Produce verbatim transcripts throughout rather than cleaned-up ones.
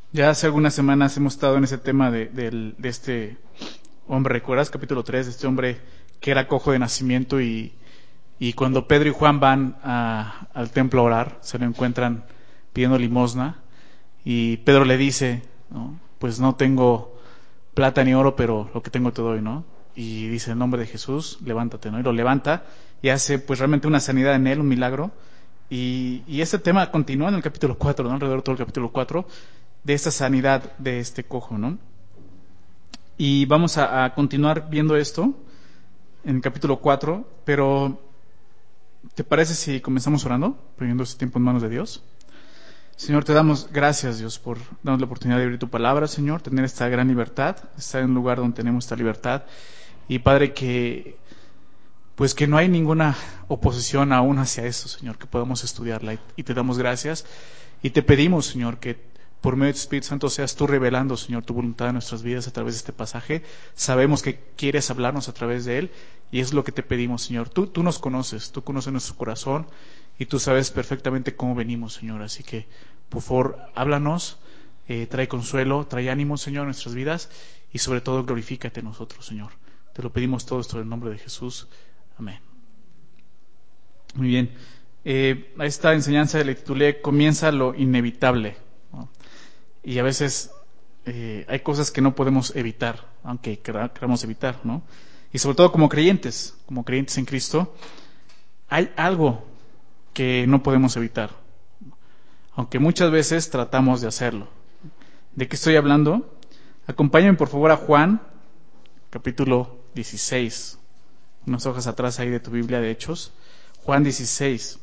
Ya hace algunas semanas hemos estado en ese tema de, del- de este hombre, ¿recuerdas? Capítulo tres, de este hombre que era cojo de nacimiento y, y cuando Pedro y Juan van a- al templo a orar, se lo encuentran pidiendo limosna y Pedro le dice, ¿no? Pues no tengo plata ni oro, pero lo que tengo te doy, ¿no? Y dice, en nombre de Jesús, levántate, ¿no? Y lo levanta y hace pues realmente una sanidad en él, un milagro. Y, y este tema continúa en el capítulo cuatro, ¿no? Alrededor de todo el capítulo cuatro, de esta sanidad de este cojo, ¿no? Y vamos a, a continuar viendo esto en el capítulo cuatro, pero ¿te parece si comenzamos orando, poniendo este tiempo en manos de Dios? Señor, te damos gracias, Dios, por darnos la oportunidad de abrir tu palabra, Señor, tener esta gran libertad, estar en un lugar donde tenemos esta libertad. Y Padre, que pues que no hay ninguna oposición aún hacia eso, Señor, que podamos estudiarla. Y, y te damos gracias y te pedimos, Señor, que por medio de tu Espíritu Santo seas tú revelando, Señor, tu voluntad en nuestras vidas a través de este pasaje. Sabemos que quieres hablarnos a través de él y es lo que te pedimos, Señor. Tú, tú nos conoces, tú conoces nuestro corazón y tú sabes perfectamente cómo venimos, Señor. Así que, por favor, háblanos, eh, trae consuelo, trae ánimo, Señor, en nuestras vidas y sobre todo glorifícate en nosotros, Señor. Te lo pedimos todo esto en el nombre de Jesús. Amén. Muy bien. Eh, a esta enseñanza le titulé Comienza lo inevitable, ¿no? Y a veces eh, hay cosas que no podemos evitar, aunque queramos evitar, ¿no? Y sobre todo como creyentes, como creyentes en Cristo, hay algo que no podemos evitar, aunque muchas veces tratamos de hacerlo. ¿De qué estoy hablando? Acompáñenme por favor a Juan, capítulo dieciséis, unas hojas atrás ahí de tu Biblia de Hechos. Juan dieciséis.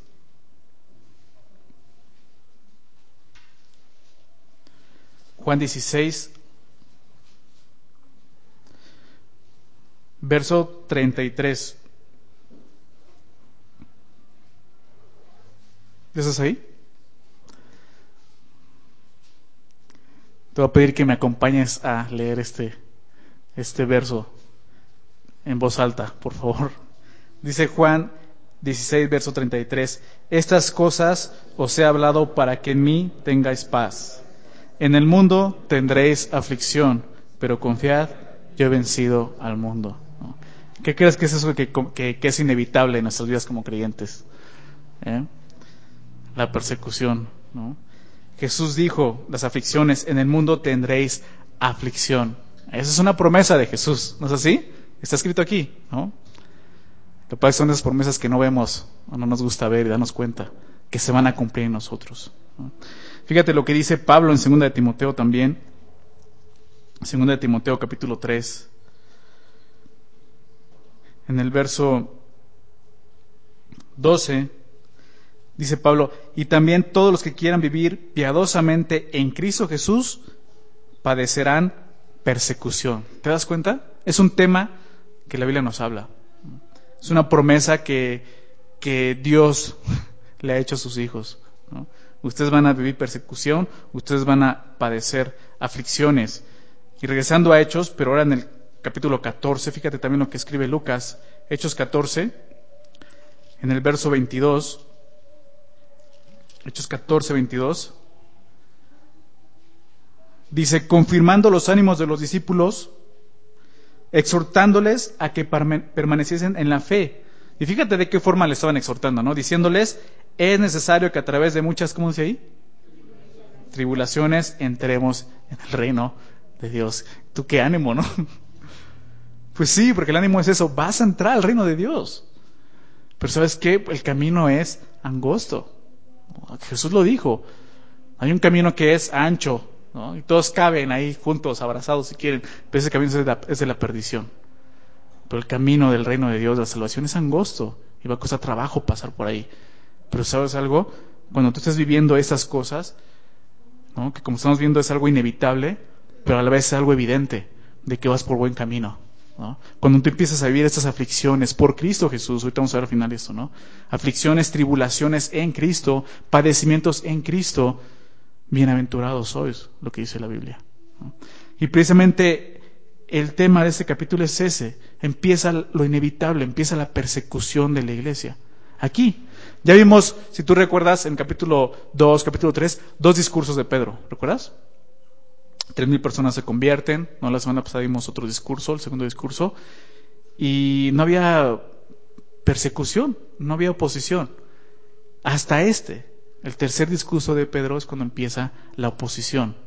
Juan dieciséis, verso treinta y tres. ¿Estás ahí? Te voy a pedir que me acompañes a leer este, este verso en voz alta, por favor. Dice Juan dieciséis, verso treinta y tres. Estas cosas os he hablado para que en mí tengáis paz. En el mundo tendréis aflicción, pero confiad, yo he vencido al mundo. ¿No? ¿Qué crees que es eso que, que, que es inevitable en nuestras vidas como creyentes? ¿Eh? La persecución, ¿no? Jesús dijo, las aflicciones, en el mundo tendréis aflicción. Esa es una promesa de Jesús, ¿no es así? Está escrito aquí, ¿no? Lo que pasa es que son esas promesas que no vemos o no nos gusta ver y darnos cuenta que se van a cumplir en nosotros, ¿no? Fíjate lo que dice Pablo en segunda de Timoteo también, segunda de Timoteo capítulo tres, en el verso doce, dice Pablo, y también todos los que quieran vivir piadosamente en Cristo Jesús padecerán persecución. ¿Te das cuenta? Es un tema que la Biblia nos habla. Es una promesa que, que Dios le ha hecho a sus hijos, ¿no? Ustedes van a vivir persecución, ustedes van a padecer aflicciones. Y regresando a Hechos, pero ahora en el capítulo catorce, fíjate también lo que escribe Lucas, Hechos catorce, en el verso veintidós, Hechos catorce, veintidós, dice, confirmando los ánimos de los discípulos, exhortándoles a que permaneciesen en la fe. Y fíjate de qué forma le estaban exhortando, ¿no? Diciéndoles, es necesario que a través de muchas, ¿cómo dice ahí? Tribulaciones entremos en el reino de Dios. ¿Tú qué ánimo, no? Pues sí, porque el ánimo es eso, vas a entrar al reino de Dios. Pero ¿sabes qué? El camino es angosto. Jesús lo dijo. Hay un camino que es ancho, ¿no? Y todos caben ahí juntos, abrazados si quieren, pero ese camino es de la, es de la perdición. Pero el camino del reino de Dios, de la salvación, es angosto y va a costar trabajo pasar por ahí. Pero ¿sabes algo? Cuando tú estás viviendo esas cosas, ¿no? Que como estamos viendo es algo inevitable, pero a la vez es algo evidente de que vas por buen camino, ¿no? Cuando tú empiezas a vivir estas aflicciones por Cristo Jesús, ahorita vamos a ver al final esto, ¿no? Aflicciones, tribulaciones en Cristo, padecimientos en Cristo, bienaventurados sois, lo que dice la Biblia, ¿no? Y precisamente el tema de este capítulo es ese, empieza lo inevitable, empieza la persecución de la iglesia. Aquí, ya vimos, si tú recuerdas, en capítulo dos, capítulo tres, dos discursos de Pedro, ¿recuerdas? Tres mil personas se convierten, ¿no? La semana pasada vimos otro discurso, el segundo discurso, y no había persecución, no había oposición. Hasta este, el tercer discurso de Pedro, es cuando empieza la oposición.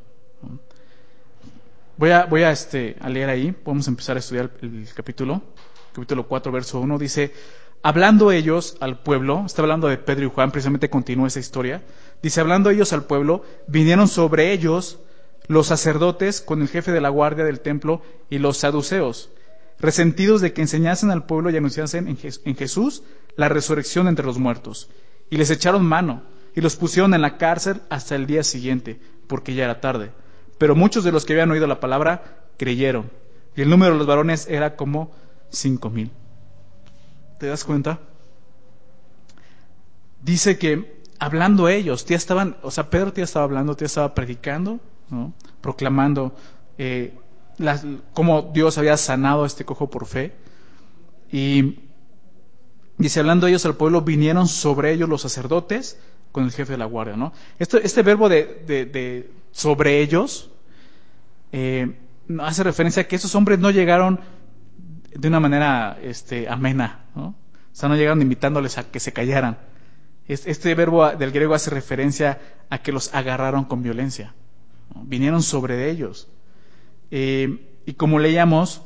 Voy a, voy a, este, a leer ahí, vamos a empezar a estudiar el, el capítulo, capítulo cuatro, verso uno, dice: hablando ellos al pueblo, está hablando de Pedro y Juan, precisamente continúa esa historia, dice: hablando ellos al pueblo, vinieron sobre ellos los sacerdotes con el jefe de la guardia del templo y los saduceos, resentidos de que enseñasen al pueblo y anunciasen en, Je- en Jesús la resurrección entre los muertos. Y les echaron mano y los pusieron en la cárcel hasta el día siguiente, porque ya era tarde. Pero muchos de los que habían oído la palabra creyeron, y el número de los varones era como cinco mil. ¿Te das cuenta? Dice que hablando ellos, ya estaban, o sea, Pedro ya estaba hablando, ya estaba predicando, ¿no? Proclamando eh, las, cómo Dios había sanado a este cojo por fe. Y dice: hablando ellos al pueblo, vinieron sobre ellos los sacerdotes con el jefe de la guardia, ¿no? Este, este verbo de, de, de sobre ellos eh, hace referencia a que esos hombres no llegaron de una manera este, amena, ¿no? O sea, no llegaron invitándoles a que se callaran. Este verbo del griego hace referencia a que los agarraron con violencia, ¿no? Vinieron sobre ellos. Eh, y como leíamos,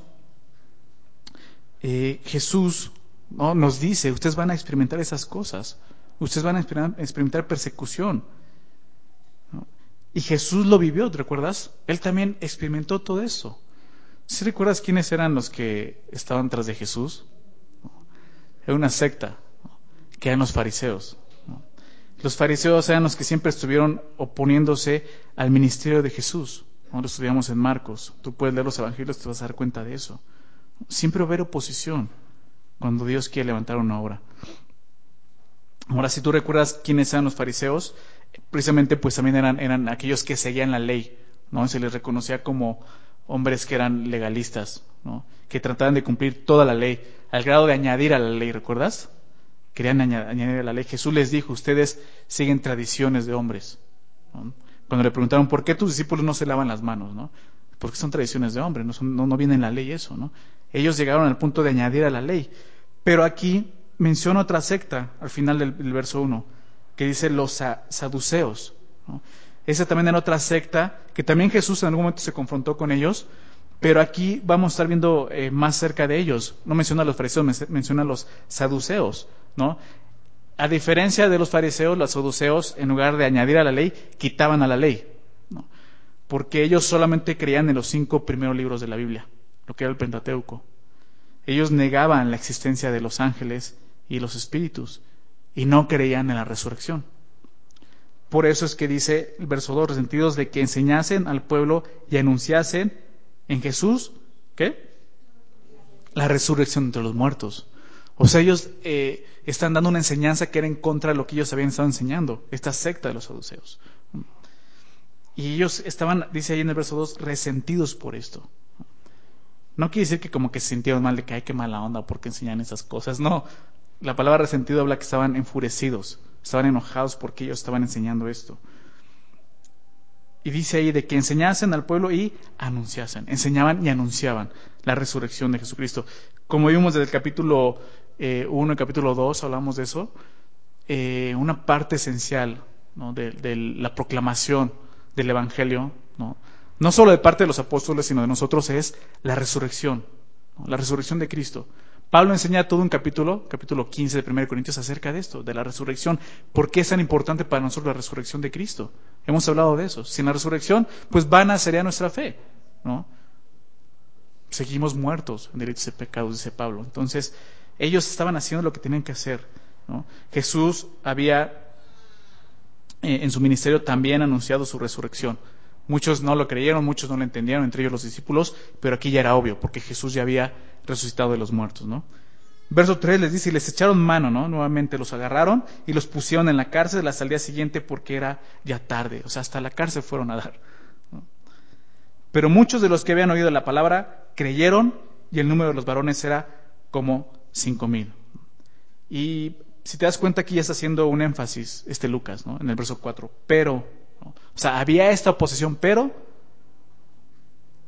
eh, Jesús, ¿no?, nos dice: ustedes van a experimentar esas cosas, ustedes van a experimentar persecución, ¿no? Y Jesús lo vivió, ¿te recuerdas? Él también experimentó todo eso. ¿Sí recuerdas quiénes eran los que estaban tras de Jesús? Era una secta, ¿no?, que eran los fariseos, ¿no? Los fariseos eran los que siempre estuvieron oponiéndose al ministerio de Jesús, ¿no? Lo estudiamos en Marcos. Tú puedes leer los evangelios, te vas a dar cuenta de eso. Siempre va a haber oposición cuando Dios quiere levantar una obra. Ahora, si tú recuerdas quiénes eran los fariseos, precisamente pues también eran, eran aquellos que seguían la ley, ¿no? Se les reconocía como hombres que eran legalistas, ¿no?, que trataban de cumplir toda la ley, al grado de añadir a la ley, ¿recuerdas? Querían añadir a la ley. Jesús les dijo: ustedes siguen tradiciones de hombres, ¿no? Cuando le preguntaron: ¿por qué tus discípulos no se lavan las manos?, ¿no? Porque son tradiciones de hombres, no, son, no, no viene en la ley eso, ¿no? Ellos llegaron al punto de añadir a la ley. Pero aquí menciona otra secta al final del, del verso uno, que dice los sa- saduceos, ¿no? Esa también era otra secta que también Jesús en algún momento se confrontó con ellos, pero aquí vamos a estar viendo eh, más cerca de ellos. No menciona a los fariseos, menciona a los saduceos, ¿no? A diferencia de los fariseos, los saduceos, en lugar de añadir a la ley, quitaban a la ley, ¿no? Porque ellos solamente creían en los cinco primeros libros de la Biblia, lo que era el Pentateuco. Ellos negaban la existencia de los ángeles y los espíritus y no creían en la resurrección. Por eso es que dice el verso dos: resentidos de que enseñasen al pueblo y anunciasen en Jesús, ¿qué? La resurrección entre los muertos. O sea, ellos eh, están dando una enseñanza que era en contra de lo que ellos habían estado enseñando, esta secta de los saduceos. Y ellos estaban, dice ahí en el verso dos, resentidos por esto. No quiere decir que como que se sintieron mal de que hay que mala onda porque enseñan esas cosas. No, la palabra resentido habla que estaban enfurecidos, estaban enojados porque ellos estaban enseñando esto. Y dice ahí de que enseñasen al pueblo y anunciasen, enseñaban y anunciaban la resurrección de Jesucristo. Como vimos desde el capítulo eh, uno y capítulo dos, hablamos de eso, eh, una parte esencial, ¿no?, de, de la proclamación del Evangelio, ¿no?, no solo de parte de los apóstoles, sino de nosotros, es la resurrección, ¿no?, la resurrección de Cristo. Pablo enseña todo un capítulo, capítulo quince de primera de Corintios, acerca de esto, de la resurrección. ¿Por qué es tan importante para nosotros la resurrección de Cristo? Hemos hablado de eso. Sin la resurrección, pues vana sería nuestra fe, ¿no? Seguimos muertos en delitos y pecados, dice Pablo. Entonces, ellos estaban haciendo lo que tenían que hacer, ¿no? Jesús había, eh, en su ministerio, también anunciado su resurrección. Muchos no lo creyeron, muchos no lo entendieron, entre ellos los discípulos, pero aquí ya era obvio, porque Jesús ya había resucitado de los muertos, ¿no? Verso tres les dice: y les echaron mano, ¿no? Nuevamente los agarraron y los pusieron en la cárcel hasta el día siguiente porque era ya tarde. O sea, hasta la cárcel fueron a dar, ¿no? Pero muchos de los que habían oído la palabra creyeron, y el número de los varones era como cinco mil. Y si te das cuenta, aquí ya está haciendo un énfasis este Lucas, ¿no?, en el verso cuatro. Pero, ¿no? O sea, había esta oposición, pero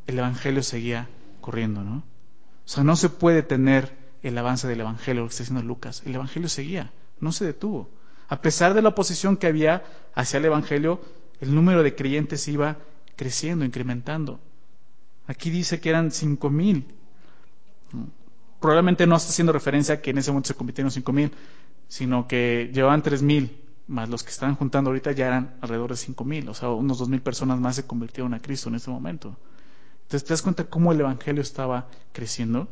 el Evangelio seguía corriendo, ¿no? O sea, no se puede tener el avance del Evangelio, lo que está diciendo Lucas. El Evangelio seguía, no se detuvo. A pesar de la oposición que había hacia el Evangelio, el número de creyentes iba creciendo, incrementando. Aquí dice que eran cinco mil. Probablemente no está haciendo referencia a que en ese momento se convirtieron cinco mil, sino que llevaban tres mil, más los que están juntando ahorita ya eran alrededor de cinco mil, o sea, unos dos mil personas más se convirtieron a Cristo en ese momento. Entonces, ¿te das cuenta cómo el Evangelio estaba creciendo?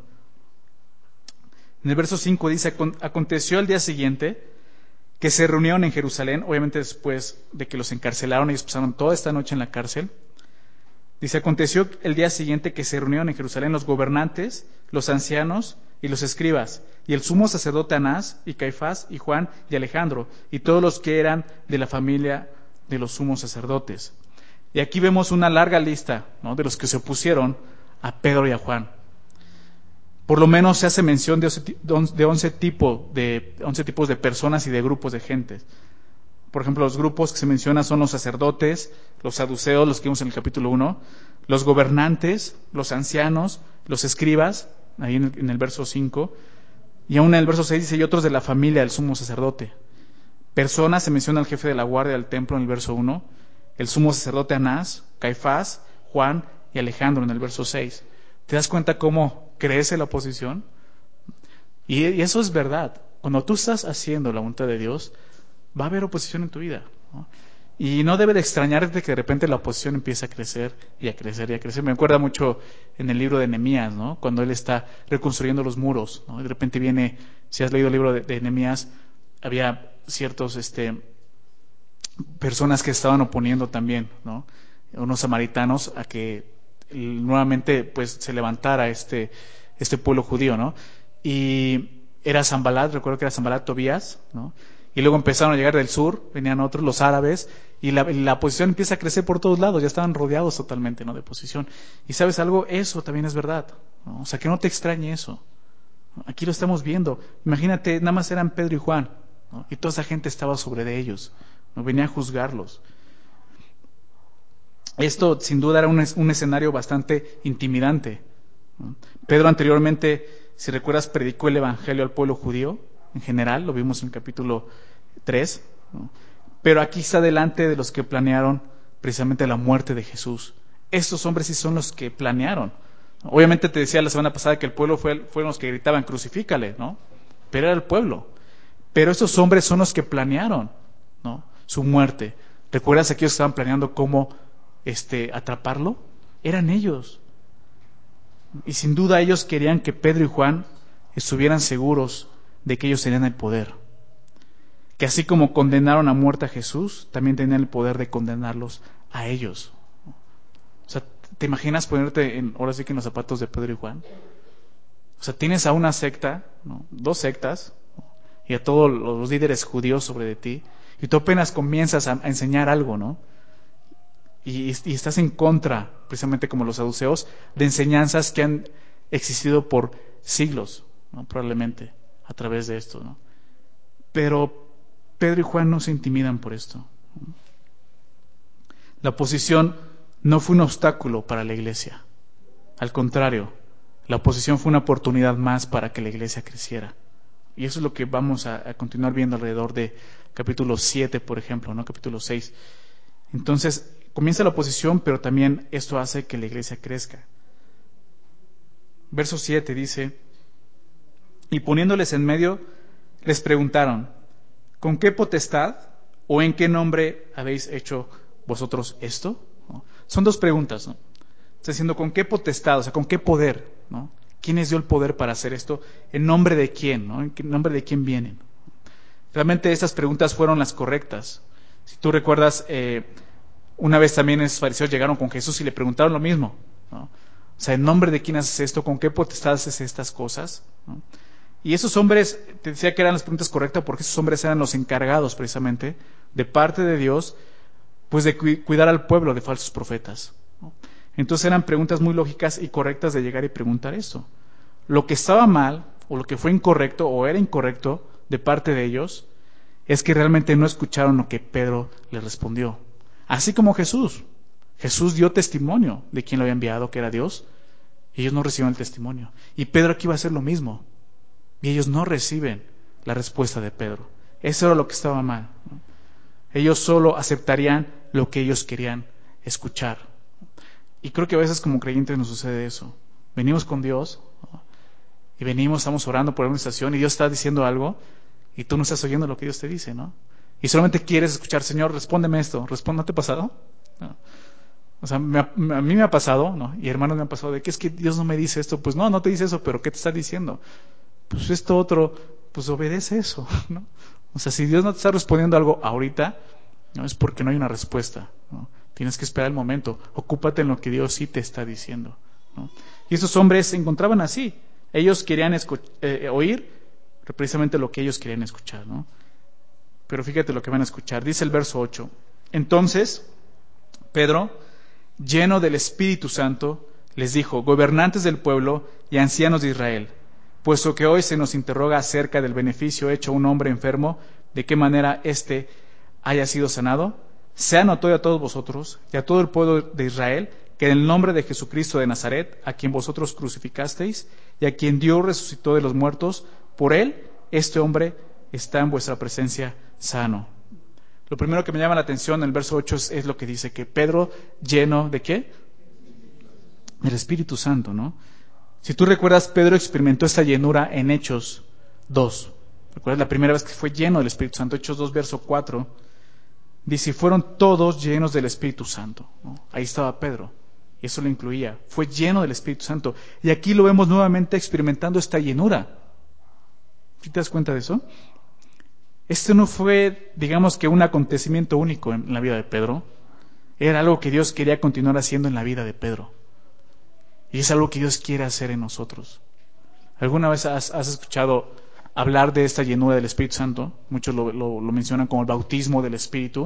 En el verso cinco dice, aconteció el día siguiente que se reunieron en Jerusalén, obviamente después de que los encarcelaron, ellos pasaron toda esta noche en la cárcel. Dice, aconteció el día siguiente que se reunieron en Jerusalén los gobernantes, los ancianos y los escribas, y el sumo sacerdote Anás, y Caifás, y Juan, y Alejandro, y todos los que eran de la familia de los sumos sacerdotes. Y aquí vemos una larga lista, ¿no?, de los que se opusieron a Pedro y a Juan. Por lo menos se hace mención de once, tipo de, once tipos de personas y de grupos de gente. Por ejemplo, los grupos que se mencionan son los sacerdotes, los saduceos, los que vimos en el capítulo uno, los gobernantes, los ancianos, los escribas, ahí en el, en el verso cinco, y aún en el verso seis dice, y otros de la familia del sumo sacerdote. Personas, se menciona el jefe de la guardia del templo en el verso uno, el sumo sacerdote Anás, Caifás, Juan y Alejandro en el verso seis. ¿Te das cuenta cómo crece la oposición? Y, y eso es verdad. Cuando tú estás haciendo la voluntad de Dios, va a haber oposición en tu vida, ¿no? Y no debe de extrañarte que de repente la oposición empiece a crecer y a crecer y a crecer. Me acuerda mucho en el libro de Nehemías, ¿no?, cuando él está reconstruyendo los muros, ¿no? Y de repente viene, si has leído el libro de, de Nehemías, había ciertos este, personas que estaban oponiendo también, ¿no?, unos samaritanos, a que nuevamente pues se levantara este, este pueblo judío, ¿no? Y era Sanbalat, recuerdo que era Sanbalat, Tobías, ¿no? Y luego empezaron a llegar del sur, venían otros, los árabes, y la, la oposición empieza a crecer por todos lados, ya estaban rodeados totalmente, ¿no?, de oposición. Y ¿sabes algo? Eso también es verdad, ¿no? O sea, que no te extrañe eso. Aquí lo estamos viendo. Imagínate, nada más eran Pedro y Juan, ¿no?, y toda esa gente estaba sobre de ellos, ¿no?, venía a juzgarlos. Esto sin duda era un, un escenario bastante intimidante, ¿no? Pedro anteriormente, si recuerdas, predicó el evangelio al pueblo judío en general, lo vimos en el capítulo tres, ¿no? Pero aquí está delante de los que planearon precisamente la muerte de Jesús. Estos hombres sí son los que planearon. Obviamente te decía la semana pasada que el pueblo fue, fueron los que gritaban, crucifícale, ¿no? Pero era el pueblo. Pero estos hombres son los que planearon, ¿no?, su muerte. ¿Recuerdas aquellos que estaban planeando cómo este, atraparlo? Eran ellos. Y sin duda ellos querían que Pedro y Juan estuvieran seguros de que ellos tenían el poder. Que así como condenaron a muerte a Jesús, también tenían el poder de condenarlos a ellos. O sea, ¿te imaginas ponerte en, ahora sí que en los zapatos de Pedro y Juan? O sea, tienes a una secta, ¿no?, dos sectas, ¿no?, y a todos los líderes judíos sobre de ti, y tú apenas comienzas a, a enseñar algo, ¿no? Y, y estás en contra, precisamente como los saduceos, de enseñanzas que han existido por siglos, ¿no?, probablemente a través de esto, ¿no? Pero Pedro y Juan no se intimidan por esto. La oposición no fue un obstáculo para la iglesia. Al contrario, la oposición fue una oportunidad más para que la iglesia creciera. Y eso es lo que vamos a, a continuar viendo alrededor de capítulo siete, por ejemplo, ¿no?, capítulo seis. Entonces, comienza la oposición, pero también esto hace que la iglesia crezca. Verso siete dice, y poniéndoles en medio, les preguntaron, ¿con qué potestad o en qué nombre habéis hecho vosotros esto? ¿No? Son dos preguntas, ¿no? Está diciendo, ¿con qué potestad? O sea, ¿con qué poder? ¿No? ¿Quién les dio el poder para hacer esto? ¿En nombre de quién? ¿No? ¿En nombre de quién vienen? Realmente estas preguntas fueron las correctas. Si tú recuerdas, eh, una vez también esos fariseos llegaron con Jesús y le preguntaron lo mismo, ¿no? O sea, ¿en nombre de quién haces esto? ¿Con qué potestad haces estas cosas? ¿No? Y esos hombres, te decía que eran las preguntas correctas porque esos hombres eran los encargados precisamente, de parte de Dios, pues de cu- cuidar al pueblo de falsos profetas, ¿no? Entonces eran preguntas muy lógicas y correctas de llegar y preguntar esto. Lo que estaba mal, o lo que fue incorrecto, o era incorrecto de parte de ellos, es que realmente no escucharon lo que Pedro les respondió. Así como Jesús. Jesús dio testimonio de quién lo había enviado, que era Dios, y ellos no recibieron el testimonio. Y Pedro aquí va a hacer lo mismo, y ellos no reciben la respuesta de Pedro. Eso era lo que estaba mal, ¿no? Ellos solo aceptarían lo que ellos querían escuchar. Y creo que a veces como creyentes nos sucede eso. Venimos con Dios, ¿no? Y venimos, estamos orando por alguna situación y Dios está diciendo algo y tú no estás oyendo lo que Dios te dice, ¿no? Y solamente quieres escuchar, Señor, respóndeme esto. ¿Responde? ¿No te ha pasado? No. O sea, me ha, a mí me ha pasado, ¿no? Y hermanos me han pasado de que es que Dios no me dice esto. Pues no, no te dice eso, pero ¿qué te está diciendo? Pues esto otro, pues obedece eso, ¿no? O sea, si Dios no te está respondiendo algo ahorita, no es porque no hay una respuesta, ¿no? Tienes que esperar el momento. Ocúpate en lo que Dios sí te está diciendo, ¿no? Y esos hombres se encontraban así. Ellos querían eh, oír precisamente lo que ellos querían escuchar, ¿no? Pero fíjate lo que van a escuchar. Dice el verso ocho. Entonces, Pedro, lleno del Espíritu Santo, les dijo: gobernantes del pueblo y ancianos de Israel, puesto que hoy se nos interroga acerca del beneficio hecho a un hombre enfermo, de qué manera éste haya sido sanado, sea notorio a todos vosotros y a todo el pueblo de Israel que en el nombre de Jesucristo de Nazaret, a quien vosotros crucificasteis y a quien Dios resucitó de los muertos, por él este hombre está en vuestra presencia sano. Lo primero que me llama la atención en el verso ocho es, es lo que dice, que Pedro lleno de ¿qué? Del Espíritu Santo, ¿no? Si tú recuerdas, Pedro experimentó esta llenura en Hechos dos. ¿Recuerdas la primera vez que fue lleno del Espíritu Santo? Hechos dos, verso cuatro. Dice, y fueron todos llenos del Espíritu Santo, ¿no? Ahí estaba Pedro, y eso lo incluía. Fue lleno del Espíritu Santo. Y aquí lo vemos nuevamente experimentando esta llenura. ¿Sí te das cuenta de eso? Este no fue, digamos que un acontecimiento único en la vida de Pedro. Era algo que Dios quería continuar haciendo en la vida de Pedro. Y es algo que Dios quiere hacer en nosotros. ¿Alguna vez has, has escuchado hablar de esta llenura del Espíritu Santo? Muchos lo, lo, lo mencionan como el bautismo del Espíritu.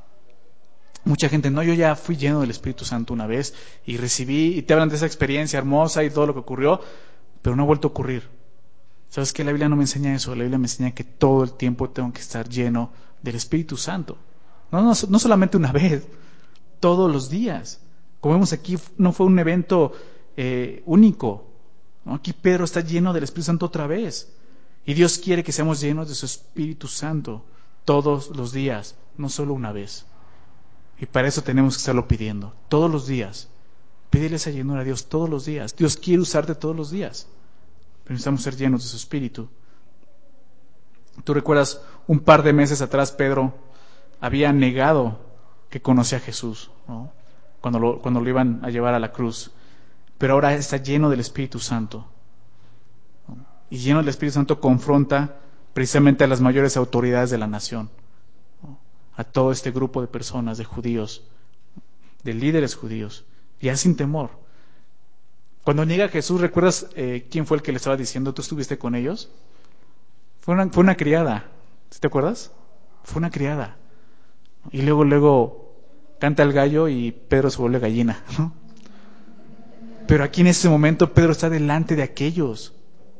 Mucha gente, no, yo ya fui lleno del Espíritu Santo una vez y recibí, y te hablan de esa experiencia hermosa y todo lo que ocurrió, pero no ha vuelto a ocurrir. ¿Sabes qué? La Biblia no me enseña eso. La Biblia me enseña que todo el tiempo tengo que estar lleno del Espíritu Santo. No, no, no solamente una vez, todos los días. Como vemos aquí, no fue un evento eh, único, ¿no? Aquí Pedro está lleno del Espíritu Santo otra vez. Y Dios quiere que seamos llenos de su Espíritu Santo todos los días, no solo una vez. Y para eso tenemos que estarlo pidiendo, todos los días. Pídele esa llenura a Dios todos los días. Dios quiere usarte todos los días. Pero necesitamos ser llenos de su Espíritu. Tú recuerdas, un par de meses atrás Pedro había negado que conocía a Jesús, ¿no? Cuando lo, cuando lo iban a llevar a la cruz. Pero ahora está lleno del Espíritu Santo, ¿no? Y lleno del Espíritu Santo confronta precisamente a las mayores autoridades de la nación, ¿no? A todo este grupo de personas, de judíos, de líderes judíos, ya sin temor. Cuando niega a Jesús, ¿recuerdas eh, quién fue el que le estaba diciendo? ¿Tú estuviste con ellos? Fue una, fue una criada, ¿sí te acuerdas? Fue una criada. Y luego, luego canta el gallo y Pedro se vuelve gallina, ¿no? Pero aquí en este momento Pedro está delante de aquellos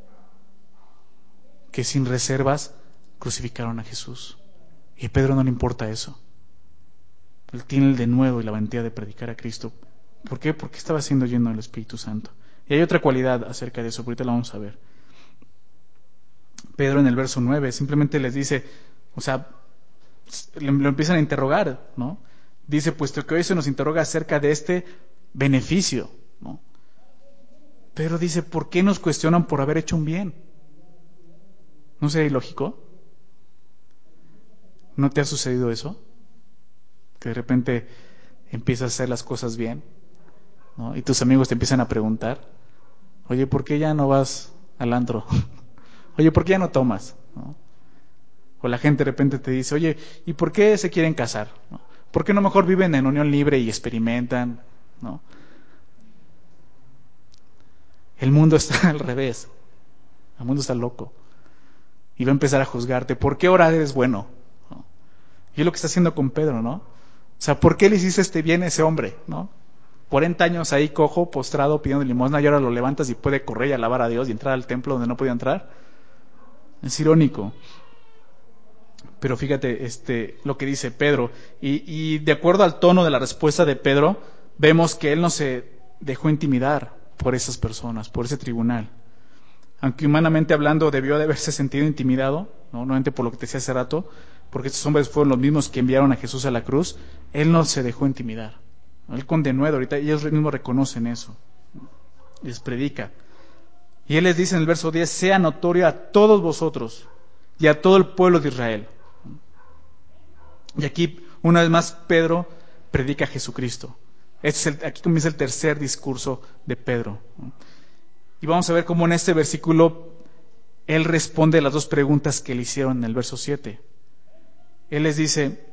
que sin reservas crucificaron a Jesús. Y a Pedro no le importa eso. Él tiene el denuedo y la valentía de predicar a Cristo. ¿Por qué? Porque estaba siendo lleno del Espíritu Santo. Y hay otra cualidad acerca de eso, ahorita la vamos a ver. Pedro en el verso nueve simplemente les dice, o sea, lo empiezan a interrogar, ¿no? Dice, puesto que hoy se nos interroga acerca de este beneficio, ¿no? Pedro dice, ¿por qué nos cuestionan por haber hecho un bien? ¿No sería ilógico? ¿No te ha sucedido eso? Que de repente empiezas a hacer las cosas bien, ¿no? Y tus amigos te empiezan a preguntar, oye, ¿por qué ya no vas al antro? Oye, ¿por qué ya no tomas? ¿No? O la gente de repente te dice, oye, ¿y por qué se quieren casar? ¿No? ¿Por qué no mejor viven en unión libre y experimentan? ¿No? El mundo está al revés. El mundo está loco. Y va a empezar a juzgarte. ¿Por qué ahora eres bueno? ¿No? Y es lo que está haciendo con Pedro, ¿no? O sea, ¿por qué le hiciste este bien a ese hombre? ¿No? cuarenta años ahí cojo, postrado, pidiendo limosna, y ahora lo levantas y puede correr y alabar a Dios y entrar al templo donde no podía entrar. Es irónico. Pero fíjate este, lo que dice Pedro. Y, y de acuerdo al tono de la respuesta de Pedro, vemos que él no se dejó intimidar por esas personas, por ese tribunal. Aunque humanamente hablando debió de haberse sentido intimidado, ¿no? Nuevamente por lo que te decía hace rato, porque estos hombres fueron los mismos que enviaron a Jesús a la cruz, él no se dejó intimidar. Él condenó ahorita, y ellos mismos reconocen eso. Les predica. Y él les dice en el verso diez, sea notorio a todos vosotros y a todo el pueblo de Israel. Y aquí, una vez más, Pedro predica a Jesucristo. Este es el, aquí comienza el tercer discurso de Pedro. Y vamos a ver cómo en este versículo él responde las dos preguntas que le hicieron en el verso siete. Él les dice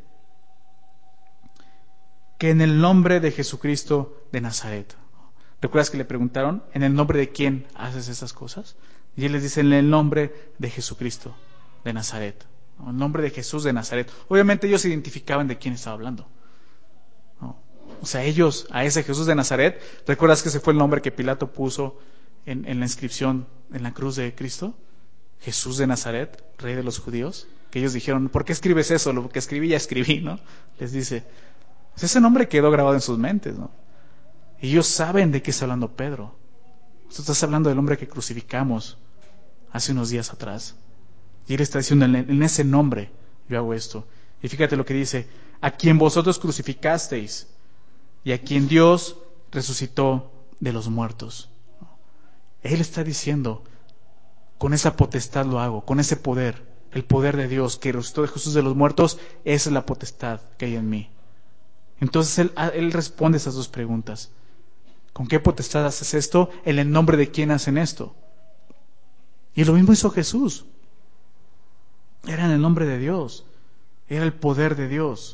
que en el nombre de Jesucristo de Nazaret. ¿Recuerdas que le preguntaron en el nombre de quién haces esas cosas? Y él les dice en el nombre de Jesucristo de Nazaret. En el nombre de Jesús de Nazaret. Obviamente ellos se identificaban de quién estaba hablando. ¿No? O sea, ellos, a ese Jesús de Nazaret, ¿recuerdas que ese fue el nombre que Pilato puso en, en la inscripción en la cruz de Cristo? Jesús de Nazaret, rey de los judíos. Que ellos dijeron, ¿por qué escribes eso? Lo que escribí ya escribí, ¿no? Les dice, pues ese nombre quedó grabado en sus mentes, ¿no? Y ellos saben de qué está hablando Pedro. Tú estás hablando del hombre que crucificamos hace unos días atrás. Y él está diciendo, en, en ese nombre yo hago esto. Y fíjate lo que dice, a quien vosotros crucificasteis y a quien Dios resucitó de los muertos. Él está diciendo, con esa potestad lo hago, con ese poder, el poder de Dios que resucitó de Jesús de los muertos, esa es la potestad que hay en mí. Entonces él, él responde esas dos preguntas. ¿Con qué potestad haces esto? ¿En el nombre de quién hacen esto? Y lo mismo hizo Jesús. Era en el nombre de Dios. Era el poder de Dios.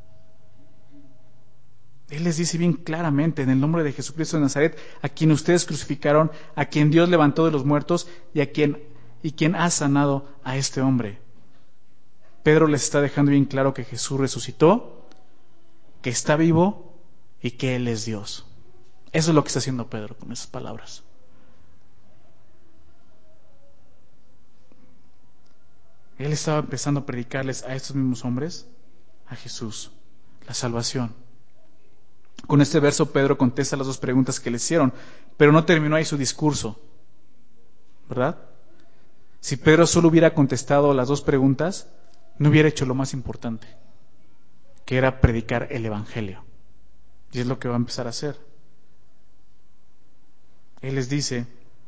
Él les dice bien claramente, en el nombre de Jesucristo de Nazaret, a quien ustedes crucificaron, a quien Dios levantó de los muertos y a quien, y quien ha sanado a este hombre. Pedro les está dejando bien claro que Jesús resucitó, que está vivo y que Él es Dios. Eso es lo que está haciendo Pedro con esas palabras. Él estaba empezando a predicarles a estos mismos hombres, a Jesús, la salvación. Con este verso Pedro contesta las dos preguntas que le hicieron, pero no terminó ahí su discurso, ¿verdad? Si Pedro solo hubiera contestado las dos preguntas, no hubiera hecho lo más importante, que era predicar el Evangelio. Y es lo que va a empezar a hacer. Él les dice,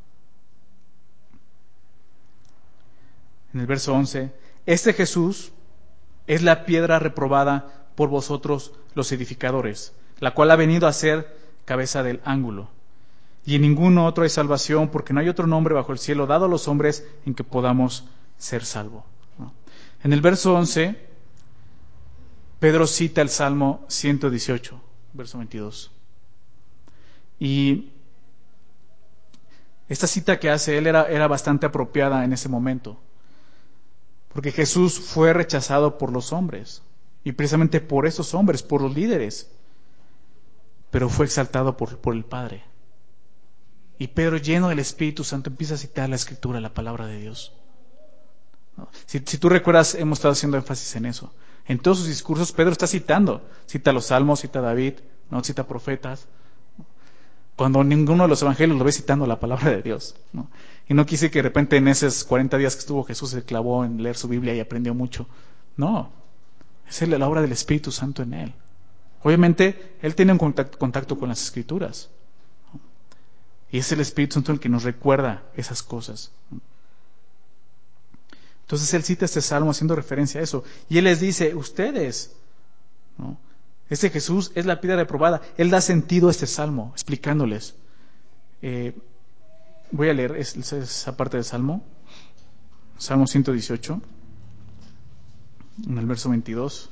en el verso once, este Jesús es la piedra reprobada por vosotros los edificadores, la cual ha venido a ser cabeza del ángulo. Y en ninguno otro hay salvación, porque no hay otro nombre bajo el cielo dado a los hombres en que podamos ser salvos. ¿No? En el verso once, Pedro cita el Salmo ciento dieciocho, verso veintidós. Y esta cita que hace él era, era bastante apropiada en ese momento, porque Jesús fue rechazado por los hombres, y precisamente por esos hombres, por los líderes, pero fue exaltado por, por el Padre. Y Pedro, lleno del Espíritu Santo, empieza a citar la Escritura, la palabra de Dios. Si, si tú recuerdas, hemos estado haciendo énfasis en eso. En todos sus discursos, Pedro está citando. Cita los Salmos, cita a David, ¿no? Cita profetas. Cuando ninguno de los evangelios lo ve citando la palabra de Dios, ¿no? Y no quise que de repente en esos cuarenta días que estuvo Jesús se clavó en leer su Biblia y aprendió mucho. No, es la obra del Espíritu Santo en él. Obviamente, él tiene un contacto, contacto con las Escrituras. Y es el Espíritu Santo el que nos recuerda esas cosas. Entonces él cita este salmo haciendo referencia a eso. Y él les dice, ustedes, ¿no? Este Jesús es la piedra reprobada. Él da sentido a este salmo, explicándoles. Eh, voy a leer esa parte del salmo. Salmo ciento dieciocho, en el verso veintidós.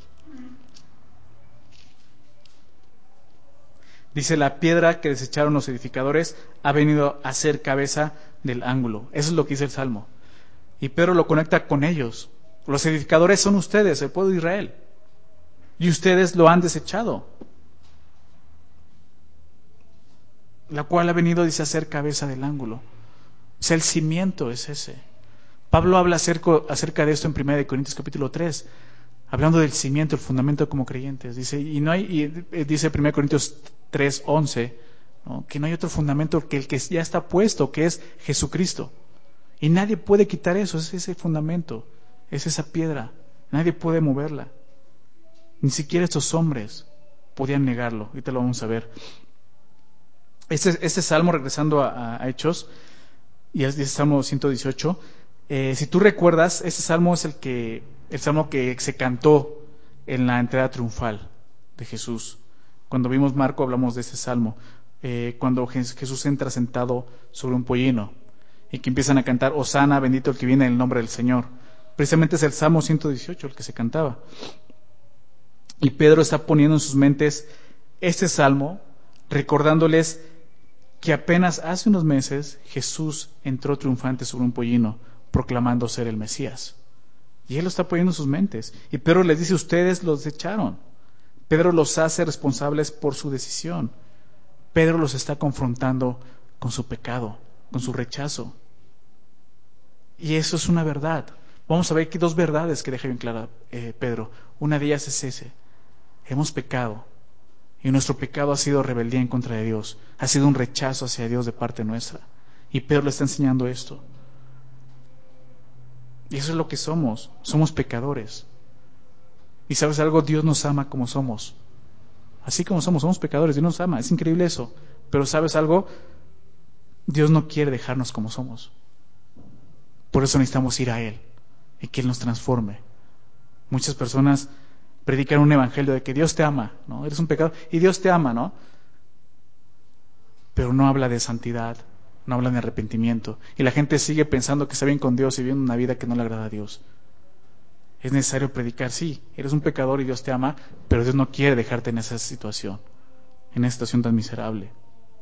Dice, la piedra que desecharon los edificadores ha venido a ser cabeza del ángulo. Eso es lo que dice el Salmo. Y Pedro lo conecta con ellos. Los edificadores son ustedes, el pueblo de Israel. Y ustedes lo han desechado. La cual ha venido, dice, a ser cabeza del ángulo. O sea, el cimiento es ese. Pablo habla acerca, acerca de esto en primera de Corintios capítulo tres. hablando del cimiento, el fundamento como creyentes. Dice, y no hay, y dice primero Corintios tres once, ¿no? Que no hay otro fundamento que el que ya está puesto, que es Jesucristo. Y nadie puede quitar eso, es ese fundamento, es esa piedra. Nadie puede moverla. Ni siquiera estos hombres podían negarlo. Ahorita lo vamos a ver. Este, este salmo, regresando a, a Hechos, y es el Salmo ciento dieciocho, eh, si tú recuerdas, este salmo es el que el salmo que se cantó en la entrada triunfal de Jesús. Cuando vimos Marco hablamos de ese salmo, eh, cuando Jesús entra sentado sobre un pollino y que empiezan a cantar Hosana, bendito el que viene en el nombre del Señor. Precisamente es el Salmo ciento dieciocho el que se cantaba. Y Pedro está poniendo en sus mentes este salmo, recordándoles que apenas hace unos meses Jesús entró triunfante sobre un pollino, proclamando ser el Mesías. Y él lo está poniendo en sus mentes. Y Pedro les dice, ustedes los echaron. Pedro los hace responsables por su decisión. Pedro los está confrontando con su pecado, con su rechazo. Y eso es una verdad. Vamos a ver aquí dos verdades que deja bien clara eh, Pedro. Una de ellas es ese. Hemos pecado. Y nuestro pecado ha sido rebeldía en contra de Dios. Ha sido un rechazo hacia Dios de parte nuestra. Y Pedro le está enseñando esto. Y eso es lo que somos. Somos pecadores. Y sabes algo, Dios nos ama como somos. Así como somos, somos pecadores. Dios nos ama. Es increíble eso. Pero sabes algo, Dios no quiere dejarnos como somos. Por eso necesitamos ir a Él. Y que Él nos transforme. Muchas personas predican un evangelio de que Dios te ama, ¿no? Eres un pecador y Dios te ama, ¿no? Pero no habla de santidad, no habla de arrepentimiento. Y la gente sigue pensando que está bien con Dios y viviendo una vida que no le agrada a Dios. Es necesario predicar, sí, eres un pecador y Dios te ama, pero Dios no quiere dejarte en esa situación, en esa situación tan miserable.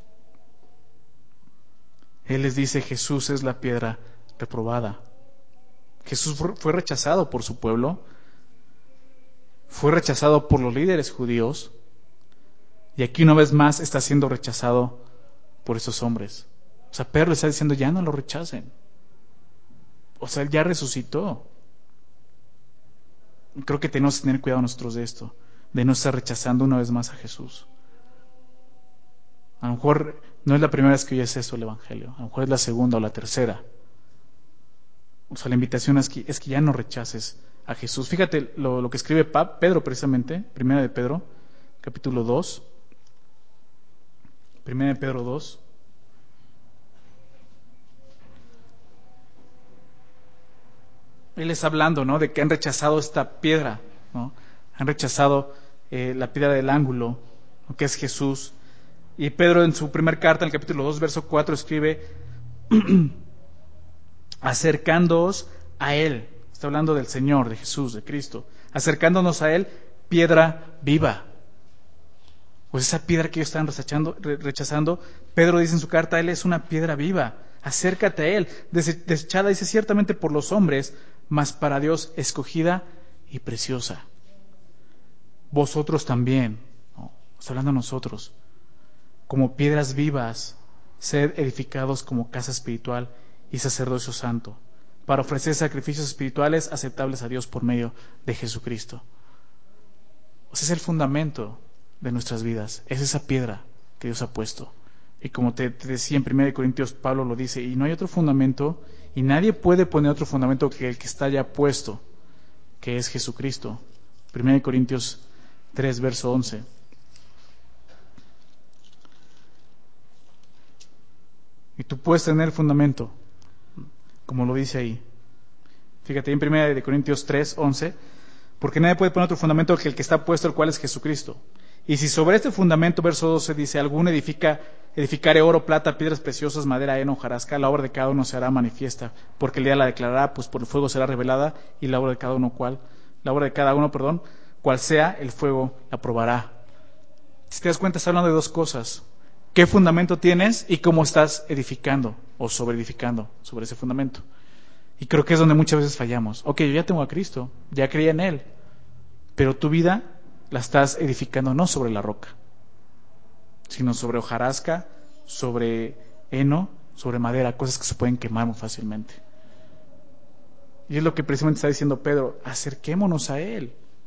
Él les dice, Jesús es la piedra reprobada. Jesús fue rechazado por su pueblo, fue rechazado por los líderes judíos, y aquí una vez más está siendo rechazado por esos hombres. O sea, Pedro le está diciendo, ya no lo rechacen. O sea, él ya resucitó. Creo que tenemos que tener cuidado nosotros de esto, de no estar rechazando una vez más a Jesús. A lo mejor no es la primera vez que oyes esto el Evangelio, a lo mejor es la segunda o la tercera. O sea, la invitación es que, es que ya no rechaces a Jesús. Fíjate lo, lo que escribe Pedro precisamente, primera de Pedro, capítulo dos. Primera de Pedro dos. Él está hablando, ¿no? De que han rechazado esta piedra, ¿no? Han rechazado eh, la piedra del ángulo, ¿no? Que es Jesús. Y Pedro en su primer carta, en el capítulo dos, verso cuatro, escribe, acercándoos a Él. Está hablando del Señor, de Jesús, de Cristo. Acercándonos a Él, piedra viva. Pues esa piedra que ellos estaban rechazando, rechazando, Pedro dice en su carta, Él es una piedra viva. Acércate a Él. Desechada, dice, ciertamente por los hombres, mas para Dios escogida y preciosa. Vosotros también, ¿no? Está hablando a nosotros, como piedras vivas, sed edificados como casa espiritual y sacerdocio santo, para ofrecer sacrificios espirituales aceptables a Dios por medio de Jesucristo. Ese es el fundamento de nuestras vidas, es esa piedra que Dios ha puesto. Y como te, te decía en primera de Corintios, Pablo lo dice, y no hay otro fundamento, y nadie puede poner otro fundamento que el que está ya puesto, que es Jesucristo. primera de Corintios tres, verso once. Y tú puedes tener el fundamento, como lo dice ahí. Fíjate, en primera de Corintios tres, once, porque nadie puede poner otro fundamento que el que está puesto, el cual es Jesucristo. Y si sobre este fundamento, verso doce, dice, alguno edifica, edificare oro, plata, piedras preciosas, madera, heno, hojarasca, la obra de cada uno será manifiesta, porque el día la declarará, pues por el fuego será revelada, y la obra de cada uno, cual, la obra de cada uno, perdón, cual sea, el fuego la probará. Si te das cuenta, está hablando de dos cosas. ¿Qué fundamento tienes y cómo estás edificando o sobre edificando sobre ese fundamento? Y creo que es donde muchas veces fallamos. Ok, yo ya tengo a Cristo, ya creía en Él, pero tu vida la estás edificando no sobre la roca, sino sobre hojarasca, sobre heno, sobre madera, cosas que se pueden quemar muy fácilmente. Y es lo que precisamente está diciendo Pedro, acerquémonos a Él.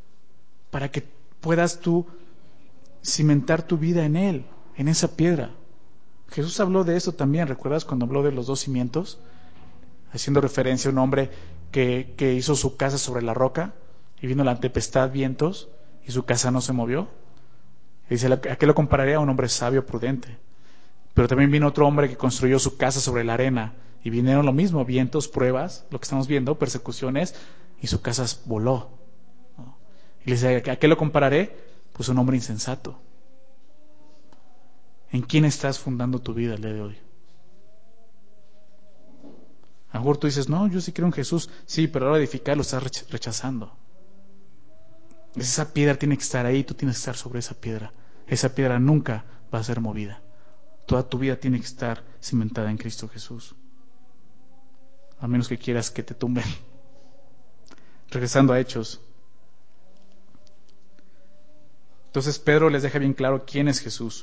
para que puedas tú cimentar tu vida en Él, en esa piedra. Jesús habló de eso también, ¿recuerdas cuando habló de los dos cimientos? Haciendo referencia a un hombre que, que hizo su casa sobre la roca y vino la tempestad, vientos, y su casa no se movió. Y dice, ¿a qué lo compararía? A un hombre sabio, prudente. Pero también vino otro hombre que construyó su casa sobre la arena y vinieron lo mismo, vientos, pruebas, lo que estamos viendo, persecuciones, y su casa voló. Y le dice, ¿a qué lo compararé? Pues un hombre insensato. ¿En quién estás fundando tu vida el día de hoy? A lo mejor tú dices, no, yo sí creo en Jesús. Sí, pero a la hora de edificar lo estás rechazando. Esa piedra tiene que estar ahí, tú tienes que estar sobre esa piedra. Esa piedra nunca va a ser movida. Toda tu vida tiene que estar cimentada en Cristo Jesús. A menos que quieras que te tumben. Regresando a Hechos. Entonces Pedro les deja bien claro quién es Jesús.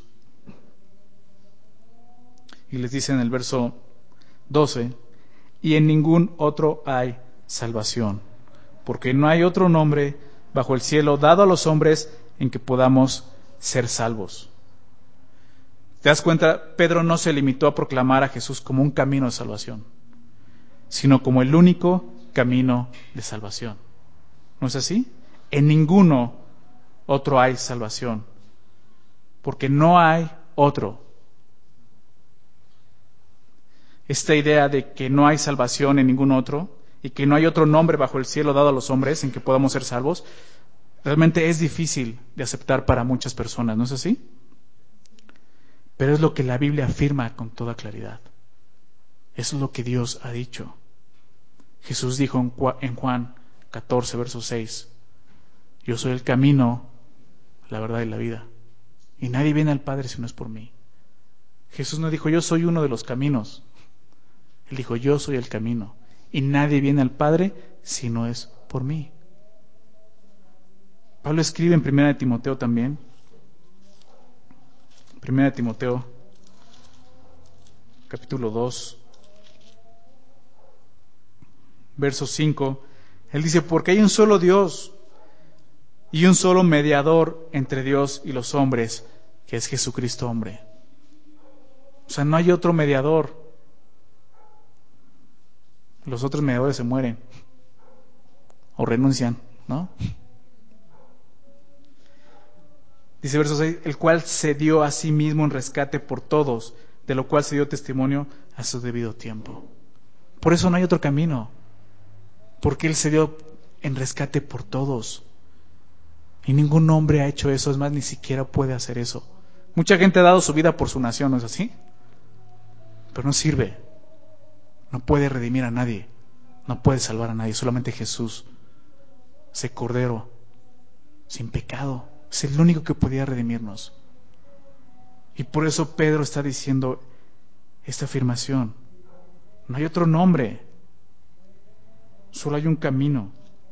Y les dice en el verso doce, y en ningún otro hay salvación, porque no hay otro nombre bajo el cielo dado a los hombres en que podamos ser salvos. ¿Te das cuenta? Pedro no se limitó a proclamar a Jesús como un camino de salvación, sino como el único camino de salvación. ¿No es así? En ninguno otro hay salvación, porque no hay otro. Esta idea de que no hay salvación en ningún otro y que no hay otro nombre bajo el cielo dado a los hombres en que podamos ser salvos, realmente es difícil de aceptar para muchas personas, ¿no es así? Pero es lo que la Biblia afirma con toda claridad. Eso es lo que Dios ha dicho. Jesús dijo en Juan catorce, verso seis, yo soy el camino, la verdad y la vida, y nadie viene al Padre si no es por mí. Jesús no dijo, yo soy uno de los caminos. Él dijo, yo soy el camino, y nadie viene al Padre si no es por mí. Pablo escribe en primera de Timoteo también, primera de Timoteo, capítulo dos, verso cinco, él dice, porque hay un solo Dios y un solo mediador entre Dios y los hombres, que es Jesucristo hombre. O sea, no hay otro mediador. Los otros mediadores se mueren o renuncian, ¿no? Dice verso seis, el cual se dio a sí mismo en rescate por todos, de lo cual se dio testimonio a su debido tiempo. Por eso no hay otro camino, porque Él se dio en rescate por todos. Y ningún hombre ha hecho eso, es más, ni siquiera puede hacer eso. Mucha gente ha dado su vida por su nación, ¿no es así? Pero no sirve. No puede redimir a nadie, no puede salvar a nadie, solamente Jesús, ese Cordero sin pecado, es el único que podía redimirnos. Y por eso Pedro está diciendo esta afirmación, no hay otro nombre, solo hay un camino,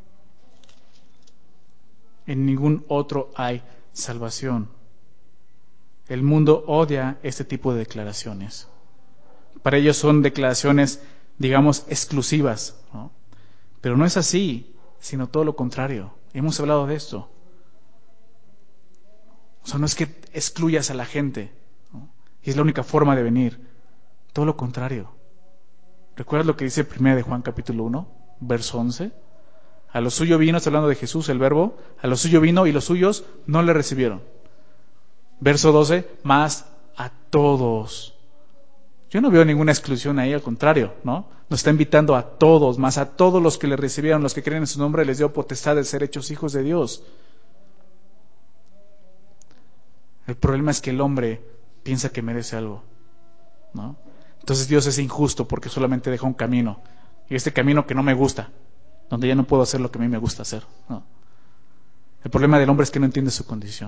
en ningún otro hay salvación. El mundo odia este tipo de declaraciones. Para ellos son declaraciones, digamos, exclusivas, ¿no? Pero no es así, sino todo lo contrario. Hemos hablado de esto. O sea, no es que excluyas a la gente, ¿no? Y es la única forma de venir. Todo lo contrario. ¿Recuerdas lo que dice primera de Juan capítulo uno, verso once? A lo suyo vino, está hablando de Jesús, el verbo, a lo suyo vino y los suyos no le recibieron. Verso doce, más a todos. Yo no veo ninguna exclusión ahí, al contrario, ¿no? Nos está invitando a todos, más a todos los que le recibieron, los que creen en su nombre, les dio potestad de ser hechos hijos de Dios. El problema es que el hombre piensa que merece algo, ¿no? Entonces Dios es injusto porque solamente deja un camino, y este camino que no me gusta, donde ya no puedo hacer lo que a mí me gusta hacer, ¿no? El problema del hombre es que no entiende su condición.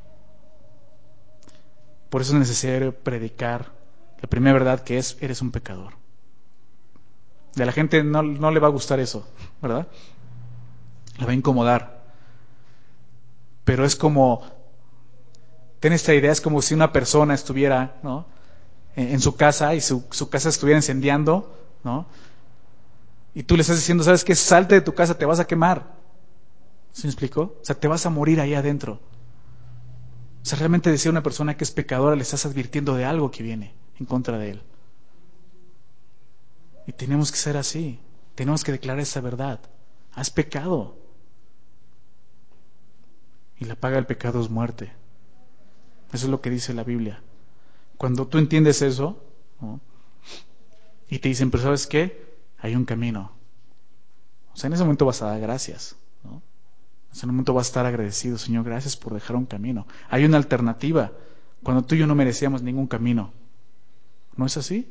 Por eso es necesario predicar la primera verdad, que es, eres un pecador. De la gente no, no le va a gustar eso, ¿verdad? Le va a incomodar. Pero es como, ten esta idea, es como si una persona estuviera, ¿no?, en, en su casa y su, su casa estuviera incendiando, ¿no? Y tú le estás diciendo, ¿sabes qué? Salte de tu casa, te vas a quemar. ¿Sí me explico? O sea, te vas a morir ahí adentro. O sea, realmente decir a una persona que es pecadora le estás advirtiendo de algo que viene en contra de él. Y tenemos que ser así. Tenemos que declarar esa verdad. Has pecado. Y la paga del pecado es muerte. Eso es lo que dice la Biblia. Cuando tú entiendes eso, ¿no? Y te dicen, pero ¿sabes qué? Hay un camino. O sea, en ese momento vas a dar gracias, ¿no? En ese momento vas a estar agradecido, Señor, gracias por dejar un camino. Hay una alternativa. Cuando tú y yo no merecíamos ningún camino. ¿No es así?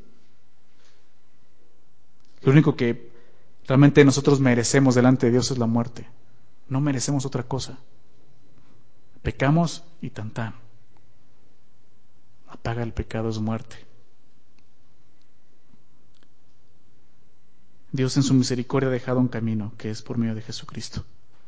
Lo único que realmente nosotros merecemos delante de Dios es la muerte. No merecemos otra cosa. Pecamos y tan tan. La paga del pecado es muerte. Dios en su misericordia ha dejado un camino que es por medio de Jesucristo.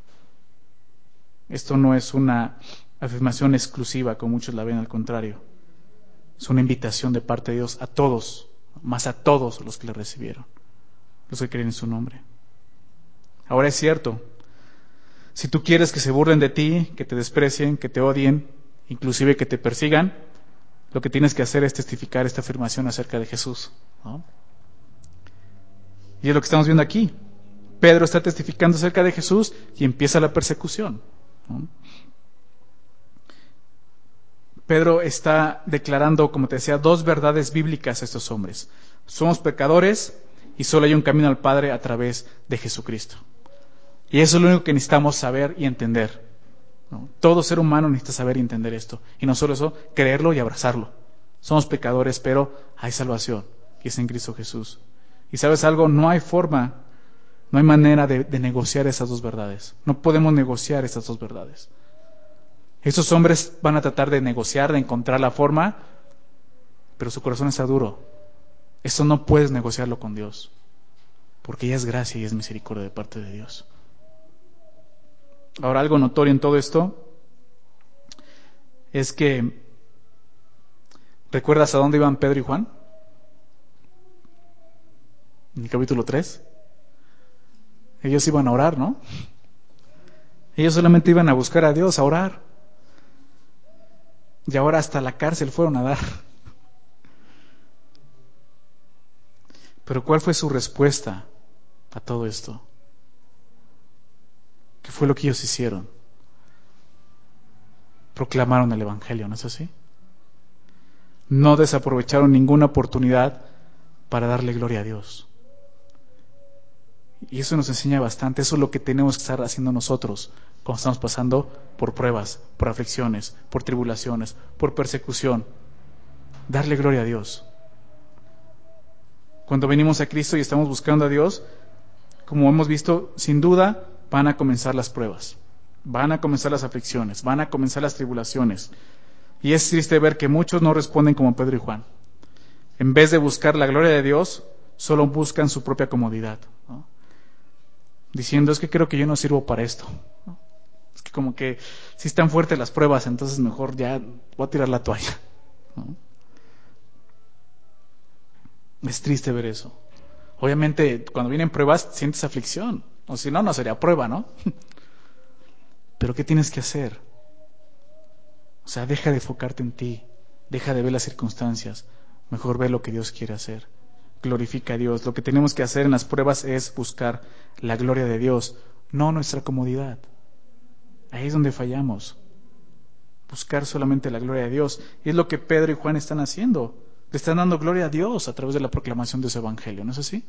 Esto no es una afirmación exclusiva como muchos la ven, al contrario. Es una invitación de parte de Dios a todos, más a todos los que le recibieron, los que creen en su nombre. Ahora es cierto, si tú quieres que se burlen de ti, que te desprecien, que te odien, inclusive que te persigan, lo que tienes que hacer es testificar esta afirmación acerca de Jesús, ¿no? Y es lo que estamos viendo aquí. Pedro está testificando acerca de Jesús y empieza la persecución, ¿no? Pedro está declarando, como te decía, dos verdades bíblicas a estos hombres. Somos pecadores y solo hay un camino al Padre a través de Jesucristo. Y eso es lo único que necesitamos saber y entender, ¿no? Todo ser humano necesita saber y entender esto. Y no solo eso, creerlo y abrazarlo. Somos pecadores, pero hay salvación, y es en Cristo Jesús. Y sabes algo, no hay forma, no hay manera de, de negociar esas dos verdades. No podemos negociar estas dos verdades. Estos hombres van a tratar de negociar, de encontrar la forma, pero su corazón está duro. Eso no puedes negociarlo con Dios, porque ya es gracia y es misericordia de parte de Dios. Ahora, algo notorio en todo esto es que, ¿recuerdas a dónde iban Pedro y Juan? En el capítulo tres. Ellos iban a orar, ¿no? Ellos solamente iban a buscar a Dios, a orar. Y ahora hasta la cárcel fueron a dar. Pero ¿cuál fue su respuesta a todo esto? ¿Qué fue lo que ellos hicieron? Proclamaron el Evangelio, ¿no es así? No desaprovecharon ninguna oportunidad para darle gloria a Dios. Y eso nos enseña bastante. Eso es lo que tenemos que estar haciendo nosotros cuando estamos pasando por pruebas, por aflicciones, por tribulaciones, por persecución. Darle gloria a Dios. Cuando venimos a Cristo y estamos buscando a Dios, como hemos visto, sin duda van a comenzar las pruebas, van a comenzar las aflicciones, van a comenzar las tribulaciones. Y es triste ver que muchos no responden como Pedro y Juan. En vez de buscar la gloria de Dios, solo buscan su propia comodidad, ¿no? Diciendo, es que creo que yo no sirvo para esto, ¿no? Es que como que si están fuertes las pruebas, entonces mejor ya voy a tirar la toalla, ¿no? Es triste ver eso. Obviamente, cuando vienen pruebas, sientes aflicción. O si no, no sería prueba, ¿no? Pero ¿qué tienes que hacer? O sea, deja de enfocarte en ti. Deja de ver las circunstancias. Mejor ve lo que Dios quiere hacer. Glorifica a Dios. Lo que tenemos que hacer en las pruebas es buscar la gloria de Dios, no nuestra comodidad. Ahí es donde fallamos. Buscar solamente la gloria de Dios. Y es lo que Pedro y Juan están haciendo. Le están dando gloria a Dios a través de la proclamación de su evangelio, ¿no es así?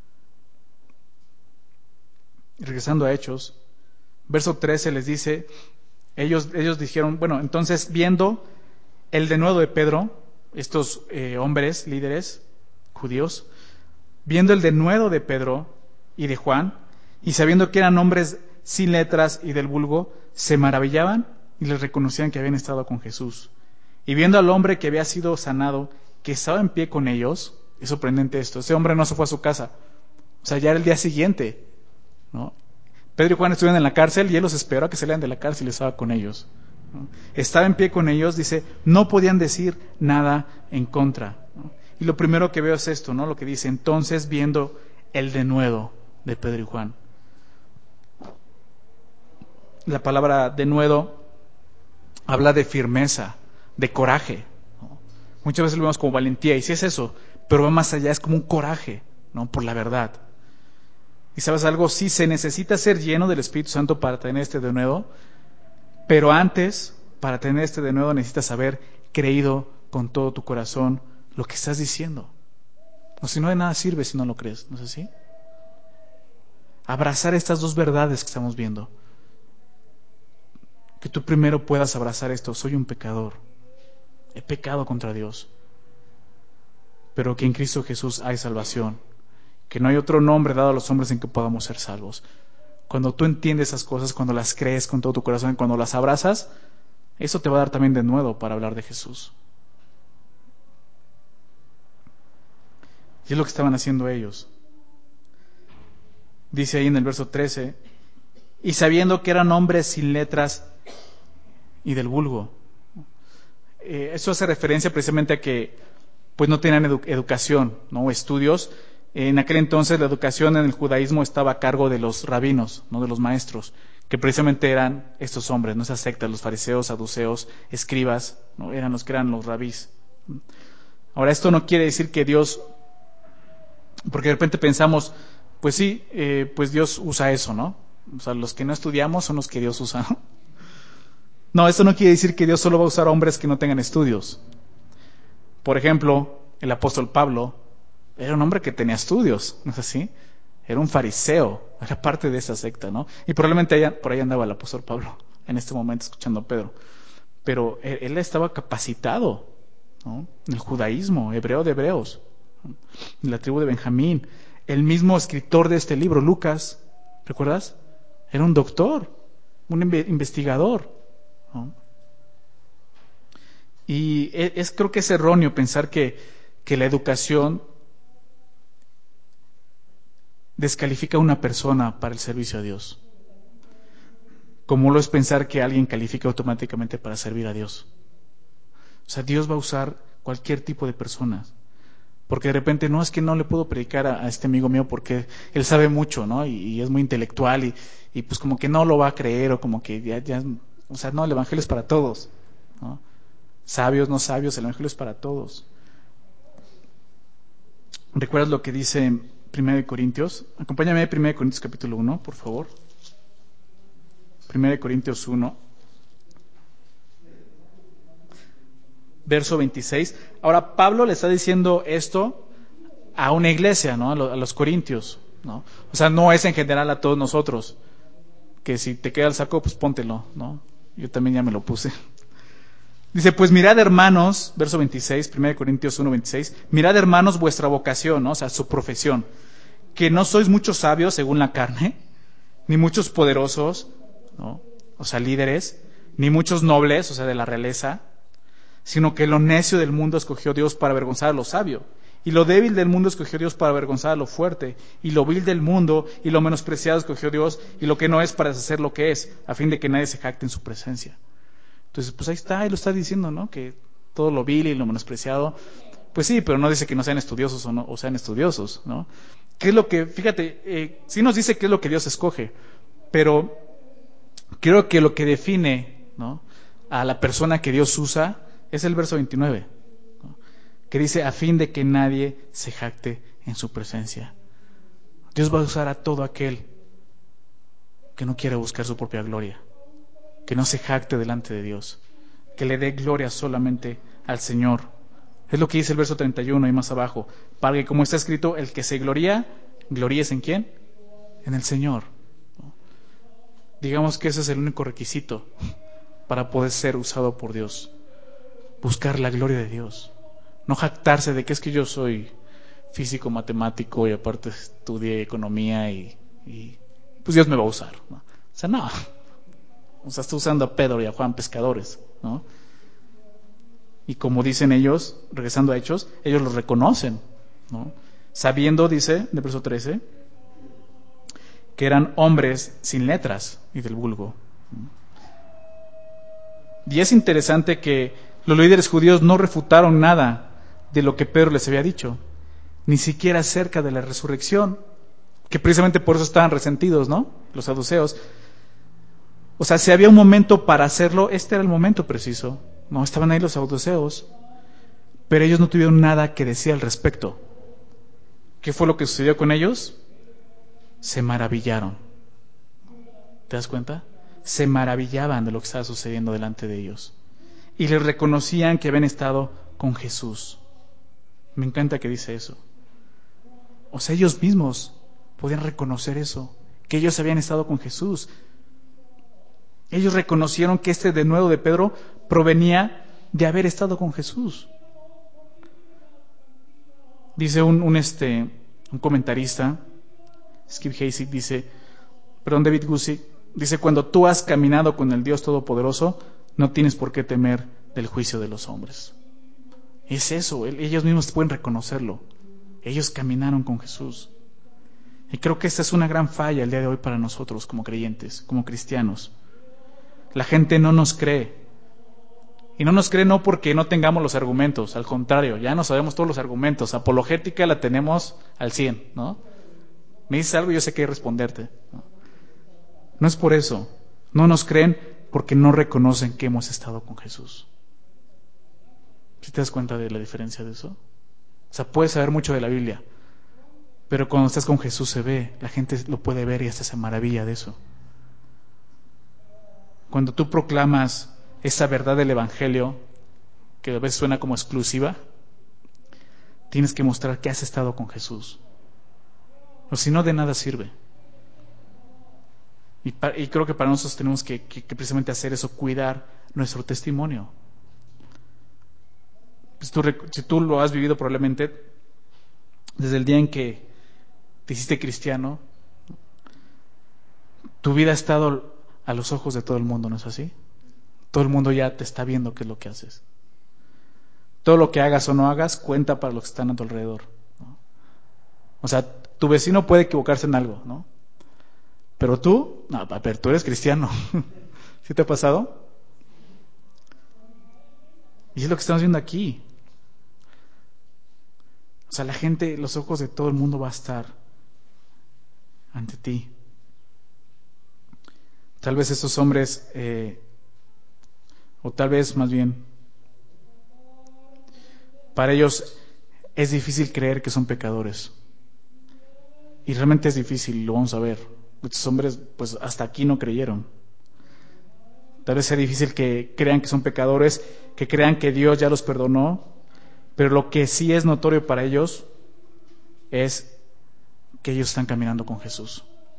Regresando a Hechos, verso trece les dice, ellos, ellos dijeron, bueno, entonces viendo el denuedo de Pedro, estos eh, hombres, líderes judíos, viendo el denuedo de Pedro y de Juan, y sabiendo que eran hombres sin letras y del vulgo, se maravillaban y les reconocían que habían estado con Jesús. Y viendo al hombre que había sido sanado, que estaba en pie con ellos, es sorprendente esto, ese hombre no se fue a su casa, o sea, ya era el día siguiente, ¿no? Pedro y Juan estuvieron en la cárcel y él los esperó a que salieran de la cárcel y estaba con ellos, ¿no? Estaba en pie con ellos, dice, no podían decir nada en contra, ¿no? Y lo primero que veo es esto, ¿no? Lo que dice, entonces viendo el denuedo de Pedro y Juan. la palabra denuedo habla de firmeza, de coraje, ¿no? Muchas veces lo vemos como valentía, y sí es eso, pero va más allá, es como un coraje, ¿no? Por la verdad. Y sabes algo, sí se necesita ser lleno del Espíritu Santo para tener este denuedo, pero antes, para tener este denuedo necesitas haber creído con todo tu corazón lo que estás diciendo. O si no, de nada sirve si no lo crees, ¿no es así? Abrazar estas dos verdades que estamos viendo. Que tú primero puedas abrazar esto: soy un pecador, he pecado contra Dios, pero que en Cristo Jesús hay salvación, que no hay otro nombre dado a los hombres en que podamos ser salvos. Cuando tú entiendes esas cosas, cuando las crees con todo tu corazón, cuando las abrazas, eso te va a dar también de nuevo para hablar de Jesús. Y es lo que estaban haciendo ellos. Dice ahí en el verso trece, y sabiendo que eran hombres sin letras y del vulgo. Eh, eso hace referencia precisamente a que pues no tenían edu- educación, ¿no? Estudios. En aquel entonces la educación en el judaísmo estaba a cargo de los rabinos, no de los maestros, que precisamente eran estos hombres, no esas sectas, los fariseos, saduceos, escribas, ¿no? Eran los que eran los rabís. Ahora, esto no quiere decir que Dios, porque de repente pensamos, pues sí, eh, pues Dios usa eso, ¿no? O sea, los que no estudiamos son los que Dios usa, ¿no? No, esto no quiere decir que Dios solo va a usar hombres que no tengan estudios. Por ejemplo, el apóstol Pablo era un hombre que tenía estudios, ¿no es así? Era un fariseo, era parte de esa secta, ¿no? Y probablemente allá, por ahí andaba el apóstol Pablo en este momento escuchando a Pedro. Pero él, él estaba capacitado, ¿no? En el judaísmo, hebreo de hebreos, ¿no? En la tribu de Benjamín. El mismo escritor de este libro, Lucas, ¿recuerdas? Era un doctor, un investigador, ¿no? Y es, creo que es erróneo pensar que, que la educación descalifica a una persona para el servicio a Dios, como lo es pensar que alguien califica automáticamente para servir a Dios. O sea, Dios va a usar cualquier tipo de personas, porque de repente no es que no le puedo predicar a, a este amigo mío porque él sabe mucho, ¿no? Y, y es muy intelectual y, y pues como que no lo va a creer, o como que ya, ya, o sea, no, el evangelio es para todos, ¿no? Sabios, no sabios, el evangelio es para todos. ¿Recuerdas lo que dice primera de Corintios? Acompáñame a primera de Corintios capítulo uno, por favor. primera de Corintios uno, verso veintiséis. Ahora, Pablo le está diciendo esto a una iglesia, ¿no? A los corintios, ¿no? O sea, no es en general a todos nosotros, que si te queda el saco, pues póntelo, ¿no? Yo también ya me lo puse. Dice, pues mirad, hermanos, verso veintiséis, primera de Corintios uno, veintiséis, mirad, hermanos, vuestra vocación, ¿no? O sea, su profesión, que no sois muchos sabios según la carne, ni muchos poderosos, ¿no? O sea, líderes, ni muchos nobles, o sea, de la realeza, sino que lo necio del mundo escogió Dios para avergonzar a lo sabio, y lo débil del mundo escogió Dios para avergonzar a lo fuerte, y lo vil del mundo y lo menospreciado escogió Dios, y lo que no es para deshacer lo que es, a fin de que nadie se jacte en su presencia. Entonces, pues ahí está, ahí lo está diciendo, ¿no? Que todo lo vil y lo menospreciado, pues sí, pero no dice que no sean estudiosos o no, o sean estudiosos, ¿no? ¿Qué es lo que, fíjate, eh, sí nos dice qué es lo que Dios escoge, pero creo que lo que define, ¿no?, a la persona que Dios usa es el verso veintinueve, ¿no?, que dice, a fin de que nadie se jacte en su presencia. Dios va a usar a todo aquel que no quiere buscar su propia gloria, que no se jacte delante de Dios, que le dé gloria solamente al Señor. Es lo que dice el verso treinta y uno y más abajo, para que, como está escrito, el que se gloría, gloríes en ¿quién? En el Señor. Digamos que ese es el único requisito para poder ser usado por Dios. Buscar la gloria de Dios. No jactarse de que es que yo soy físico, matemático y aparte estudié economía y, y pues Dios me va a usar, ¿no? O sea, no. O sea, está usando a Pedro y a Juan, pescadores, ¿no? Y como dicen ellos, regresando a Hechos, ellos los reconocen, ¿no? Sabiendo, dice, de verso trece, que eran hombres sin letras y del vulgo. Y es interesante que los líderes judíos no refutaron nada de lo que Pedro les había dicho, ni siquiera acerca de la resurrección, que precisamente por eso estaban resentidos, ¿no? Los saduceos. O sea, si había un momento para hacerlo, este era el momento preciso. No, estaban ahí los saduceos, pero ellos no tuvieron nada que decir al respecto. ¿Qué fue lo que sucedió con ellos? Se maravillaron. ¿Te das cuenta? Se maravillaban de lo que estaba sucediendo delante de ellos. Y les reconocían que habían estado con Jesús. Me encanta que dice eso. O sea, ellos mismos podían reconocer eso, que ellos habían estado con Jesús. Ellos reconocieron que este denuedo de Pedro provenía de haber estado con Jesús. Dice un, un, este, un comentarista, Skip Hayes, dice, perdón, David Gusick, dice, cuando tú has caminado con el Dios Todopoderoso, no tienes por qué temer del juicio de los hombres. Es eso, ellos mismos pueden reconocerlo. Ellos caminaron con Jesús. Y creo que esta es una gran falla el día de hoy para nosotros como creyentes, como cristianos. La gente no nos cree. Y no nos cree no porque no tengamos los argumentos, al contrario, ya no sabemos todos los argumentos. Apologética la tenemos al cien, ¿no? Me dices algo y yo sé qué responderte, ¿no? No es por eso. No nos creen porque no reconocen que hemos estado con Jesús. ¿Sí te das cuenta de la diferencia de eso? O sea, puedes saber mucho de la Biblia, pero cuando estás con Jesús se ve, la gente lo puede ver y hasta se maravilla de eso. Cuando tú proclamas esa verdad del Evangelio, que a veces suena como exclusiva, tienes que mostrar que has estado con Jesús. O si no, de nada sirve. Y, pa- y creo que para nosotros tenemos que, que, que precisamente hacer eso, cuidar nuestro testimonio. Pues tú, si tú lo has vivido probablemente desde el día en que te hiciste cristiano, tu vida ha estado a los ojos de todo el mundo, ¿no es así? Todo el mundo ya te está viendo qué es lo que haces. Todo lo que hagas o no hagas cuenta para los que están a tu alrededor, ¿no? O sea, tu vecino puede equivocarse en algo, ¿no? Pero tú, no, pero tú eres cristiano. ¿Sí te ha pasado? Y es lo que estamos viendo aquí. O sea, la gente, los ojos de todo el mundo va a estar ante ti. Tal vez estos hombres, eh, o tal vez más bien, para ellos es difícil creer que son pecadores. Y realmente es difícil, lo vamos a ver. Estos hombres, pues hasta aquí no creyeron. Tal vez sea difícil que crean que son pecadores, que crean que Dios ya los perdonó, pero lo que sí es notorio para ellos es que ellos están caminando con Jesús.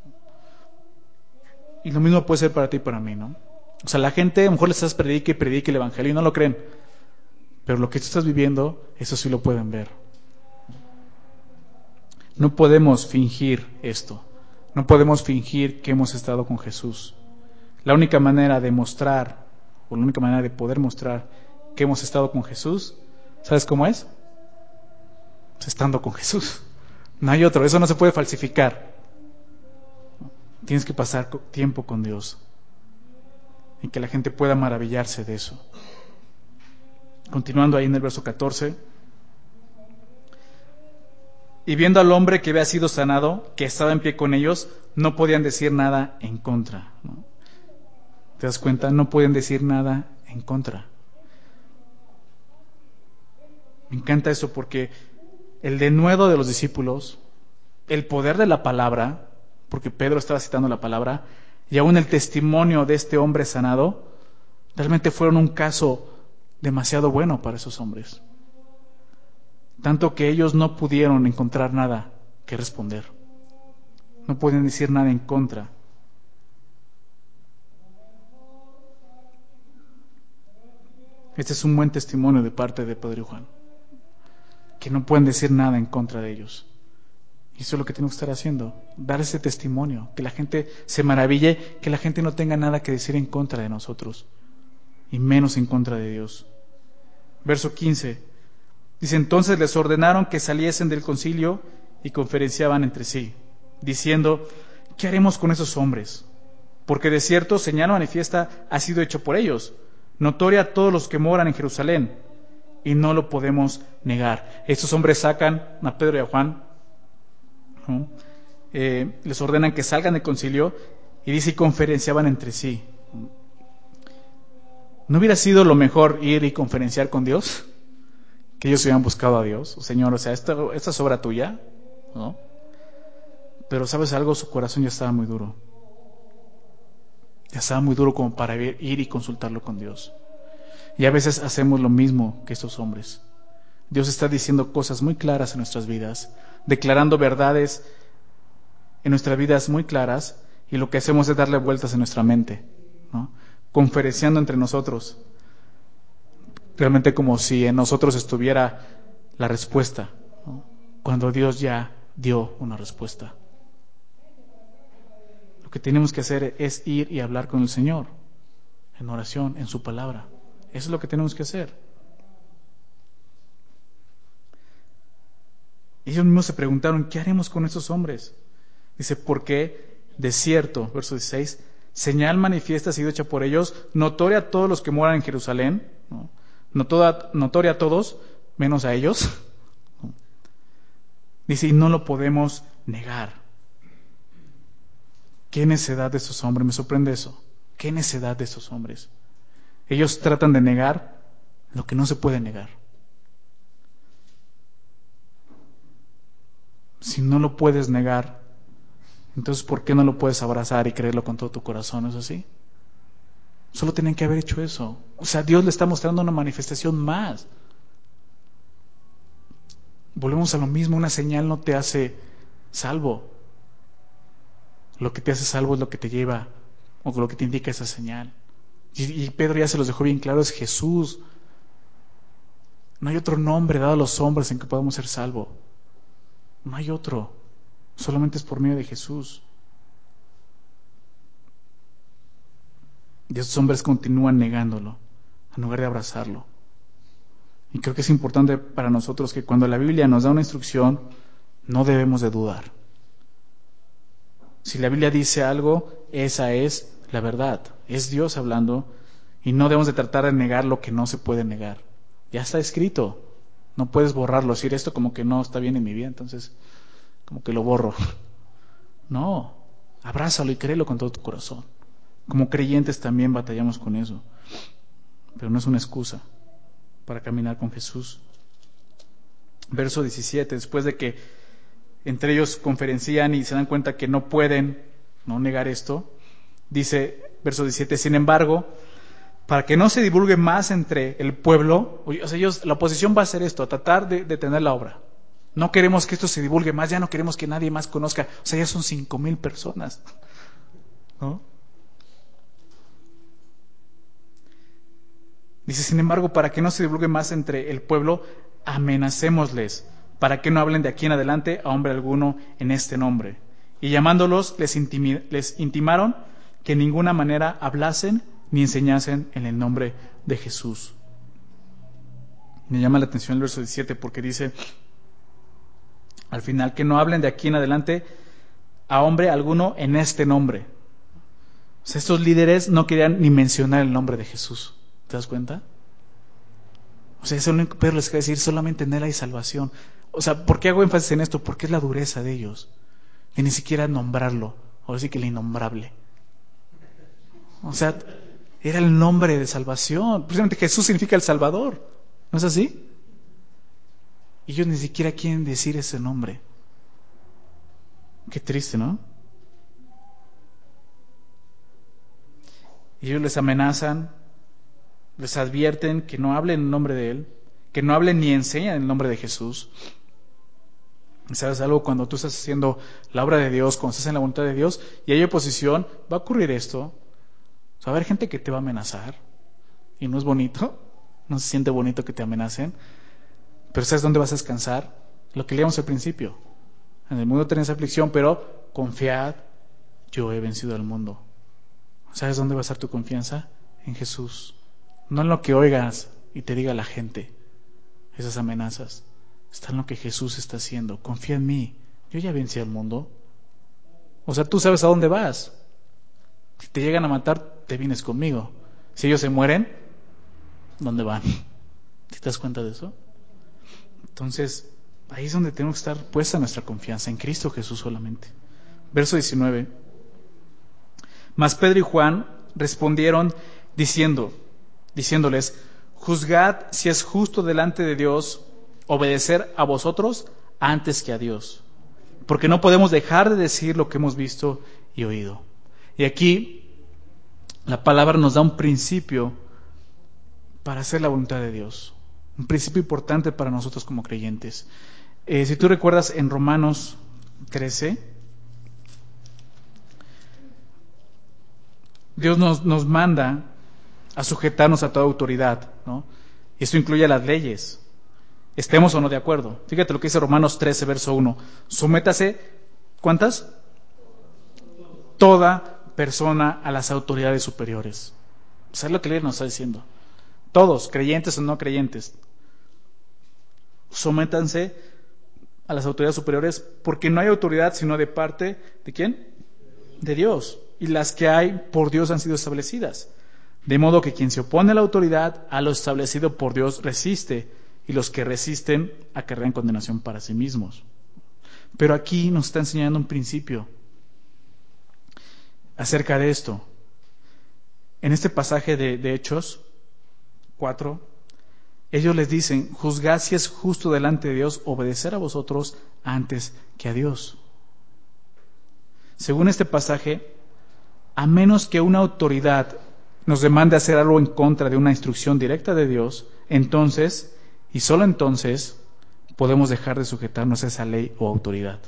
Y lo mismo puede ser para ti y para mí, ¿no? O sea, la gente, a lo mejor les estás predique y predique el Evangelio y no lo creen, pero lo que tú estás viviendo, eso sí lo pueden ver. No podemos fingir esto. No podemos fingir que hemos estado con Jesús. La única manera de mostrar, o la única manera de poder mostrar que hemos estado con Jesús, ¿sabes cómo es? Pues estando con Jesús. No hay otro, eso no se puede falsificar. Tienes que pasar tiempo con Dios y que la gente pueda maravillarse de eso. Continuando ahí en el verso catorce. Y viendo al hombre que había sido sanado, que estaba en pie con ellos, no podían decir nada en contra, ¿no? ¿Te das cuenta? No pueden decir nada en contra. Me encanta eso porque el denuedo de los discípulos, el poder de la palabra, porque Pedro estaba citando la palabra, y aún el testimonio de este hombre sanado, realmente fueron un caso demasiado bueno para esos hombres. Tanto que ellos no pudieron encontrar nada que responder. No pueden decir nada en contra. Este es un buen testimonio de parte de Pedro y Juan, que no pueden decir nada en contra de ellos. Y eso es lo que tenemos que estar haciendo, dar ese testimonio, que la gente se maraville, que la gente no tenga nada que decir en contra de nosotros, y menos en contra de Dios. Verso quince, dice, entonces les ordenaron que saliesen del concilio y conferenciaban entre sí, diciendo, ¿qué haremos con esos hombres? Porque de cierto señal manifiesta ha sido hecho por ellos, notoria a todos los que moran en Jerusalén, y no lo podemos negar. Estos hombres sacan a Pedro y a Juan, ¿no? eh, les ordenan que salgan del concilio, y dice, y conferenciaban entre sí. ¿No hubiera sido lo mejor ir y conferenciar con Dios? Que ellos hubieran buscado a Dios. Señor, o sea, esto, esta es obra tuya, ¿no? Pero ¿sabes algo? Su corazón ya estaba muy duro. Ya estaba muy duro como para ir y consultarlo con Dios. Y a veces hacemos lo mismo que estos hombres. Dios está diciendo cosas muy claras en nuestras vidas, declarando verdades en nuestras vidas muy claras, y lo que hacemos es darle vueltas en nuestra mente, ¿no? Conferenciando entre nosotros, realmente como si en nosotros estuviera la respuesta, ¿no? Cuando Dios ya dio una respuesta. Lo que tenemos que hacer es ir y hablar con el Señor, en oración, en su palabra. Eso es lo que tenemos que hacer. Ellos mismos se preguntaron, ¿qué haremos con estos hombres? Dice, porque de cierto, verso dieciséis, señal manifiesta ha sido hecha por ellos, notoria a todos los que moran en Jerusalén, ¿no? No toda, notoria a todos, menos a ellos. ¿No? Dice, y no lo podemos negar. ¿Qué necedad de estos hombres? Me sorprende eso. ¿Qué necedad de estos hombres? Ellos tratan de negar lo que no se puede negar. Si no lo puedes negar, entonces ¿por qué no lo puedes abrazar y creerlo con todo tu corazón? ¿Es así? Solo tienen que haber hecho eso. O sea, Dios le está mostrando una manifestación más. Volvemos a lo mismo, una señal no te hace salvo. Lo que te hace salvo es lo que te lleva, o lo que te indica esa señal. Y, y Pedro ya se los dejó bien claro, es Jesús. No hay otro nombre dado a los hombres en que podamos ser salvos. No hay otro. Solamente es por medio de Jesús. Y estos hombres continúan negándolo, en lugar de abrazarlo. Y creo que es importante para nosotros que cuando la Biblia nos da una instrucción, no debemos de dudar. Si la Biblia dice algo, esa es la verdad. Es Dios hablando y no debemos de tratar de negar lo que no se puede negar. Ya está escrito. No puedes borrarlo, decir esto como que no está bien en mi vida, entonces como que lo borro. No, abrázalo y créelo con todo tu corazón. Como creyentes también batallamos con eso, pero no es una excusa para caminar con Jesús. Verso diecisiete, después de que entre ellos conferencian y se dan cuenta que no pueden no negar esto, dice, verso diecisiete, sin embargo, para que no se divulgue más entre el pueblo, o sea, ellos, la oposición va a hacer esto, a tratar de detener la obra. No queremos que esto se divulgue más, ya no queremos que nadie más conozca, o sea, ya son cinco mil personas, ¿no? Dice, sin embargo, para que no se divulgue más entre el pueblo, amenacémosles, para que no hablen de aquí en adelante a hombre alguno en este nombre. Y llamándolos, les, intimi- les intimaron que en ninguna manera hablasen ni enseñasen en el nombre de Jesús. Me llama la atención el verso diecisiete porque dice, al final, que no hablen de aquí en adelante a hombre alguno en este nombre. O sea, estos líderes no querían ni mencionar el nombre de Jesús. ¿Te das cuenta? O sea, eso es lo único que Pedro les quiere decir, solamente en Él hay salvación. O sea, ¿por qué hago énfasis en esto? Porque es la dureza de ellos. Y ni siquiera nombrarlo. Ahora sí que el innombrable. O sea, era el nombre de salvación. Precisamente Jesús significa el Salvador. ¿No es así? Y ellos ni siquiera quieren decir ese nombre. Qué triste, ¿no? Y ellos les amenazan, les advierten que no hablen en nombre de Él, que no hablen ni enseñen el nombre de Jesús. ¿Sabes algo? Cuando tú estás haciendo la obra de Dios, cuando estás en la voluntad de Dios y hay oposición, va a ocurrir esto. O sea, va a haber gente que te va a amenazar y no es bonito, no se siente bonito que te amenacen, pero ¿sabes dónde vas a descansar? Lo que leíamos al principio. En el mundo tenéis aflicción, pero confiad, yo he vencido al mundo. ¿Sabes dónde va a estar tu confianza? En Jesús. No en lo que oigas y te diga la gente, esas amenazas. Está en lo que Jesús está haciendo. Confía en mí. Yo ya vencí al mundo. O sea, tú sabes a dónde vas. Si te llegan a matar, te vienes conmigo. Si ellos se mueren, ¿dónde van? ¿Te das cuenta de eso? Entonces, ahí es donde tenemos que estar puesta nuestra confianza, en Cristo Jesús solamente. Verso diecinueve. Mas Pedro y Juan respondieron diciendo, diciéndoles: juzgad si es justo delante de Dios obedecer a vosotros antes que a Dios, porque no podemos dejar de decir lo que hemos visto y oído. Y aquí la palabra nos da un principio para hacer la voluntad de Dios, un principio importante para nosotros como creyentes. Eh, si tú recuerdas en Romanos trece, Dios nos, nos manda a sujetarnos a toda autoridad, ¿no? Y esto incluye las leyes, estemos o no de acuerdo. Fíjate lo que dice Romanos trece, verso uno. Sométase, ¿cuántas? Toda persona a las autoridades superiores. ¿Sabes lo que la Biblia nos está diciendo? Todos, creyentes o no creyentes, sométanse a las autoridades superiores, porque no hay autoridad sino de parte ¿de quién? De Dios. Y las que hay por Dios han sido establecidas. De modo que quien se opone a la autoridad, a lo establecido por Dios resiste, y los que resisten acarrean condenación para sí mismos. Pero aquí nos está enseñando un principio acerca de esto. En este pasaje de, de Hechos cuatro, ellos les dicen: juzgad si es justo delante de Dios obedecer a vosotros antes que a Dios. Según este pasaje, a menos que una autoridad nos demande hacer algo en contra de una instrucción directa de Dios, entonces, y solo entonces, podemos dejar de sujetarnos a esa ley o autoridad.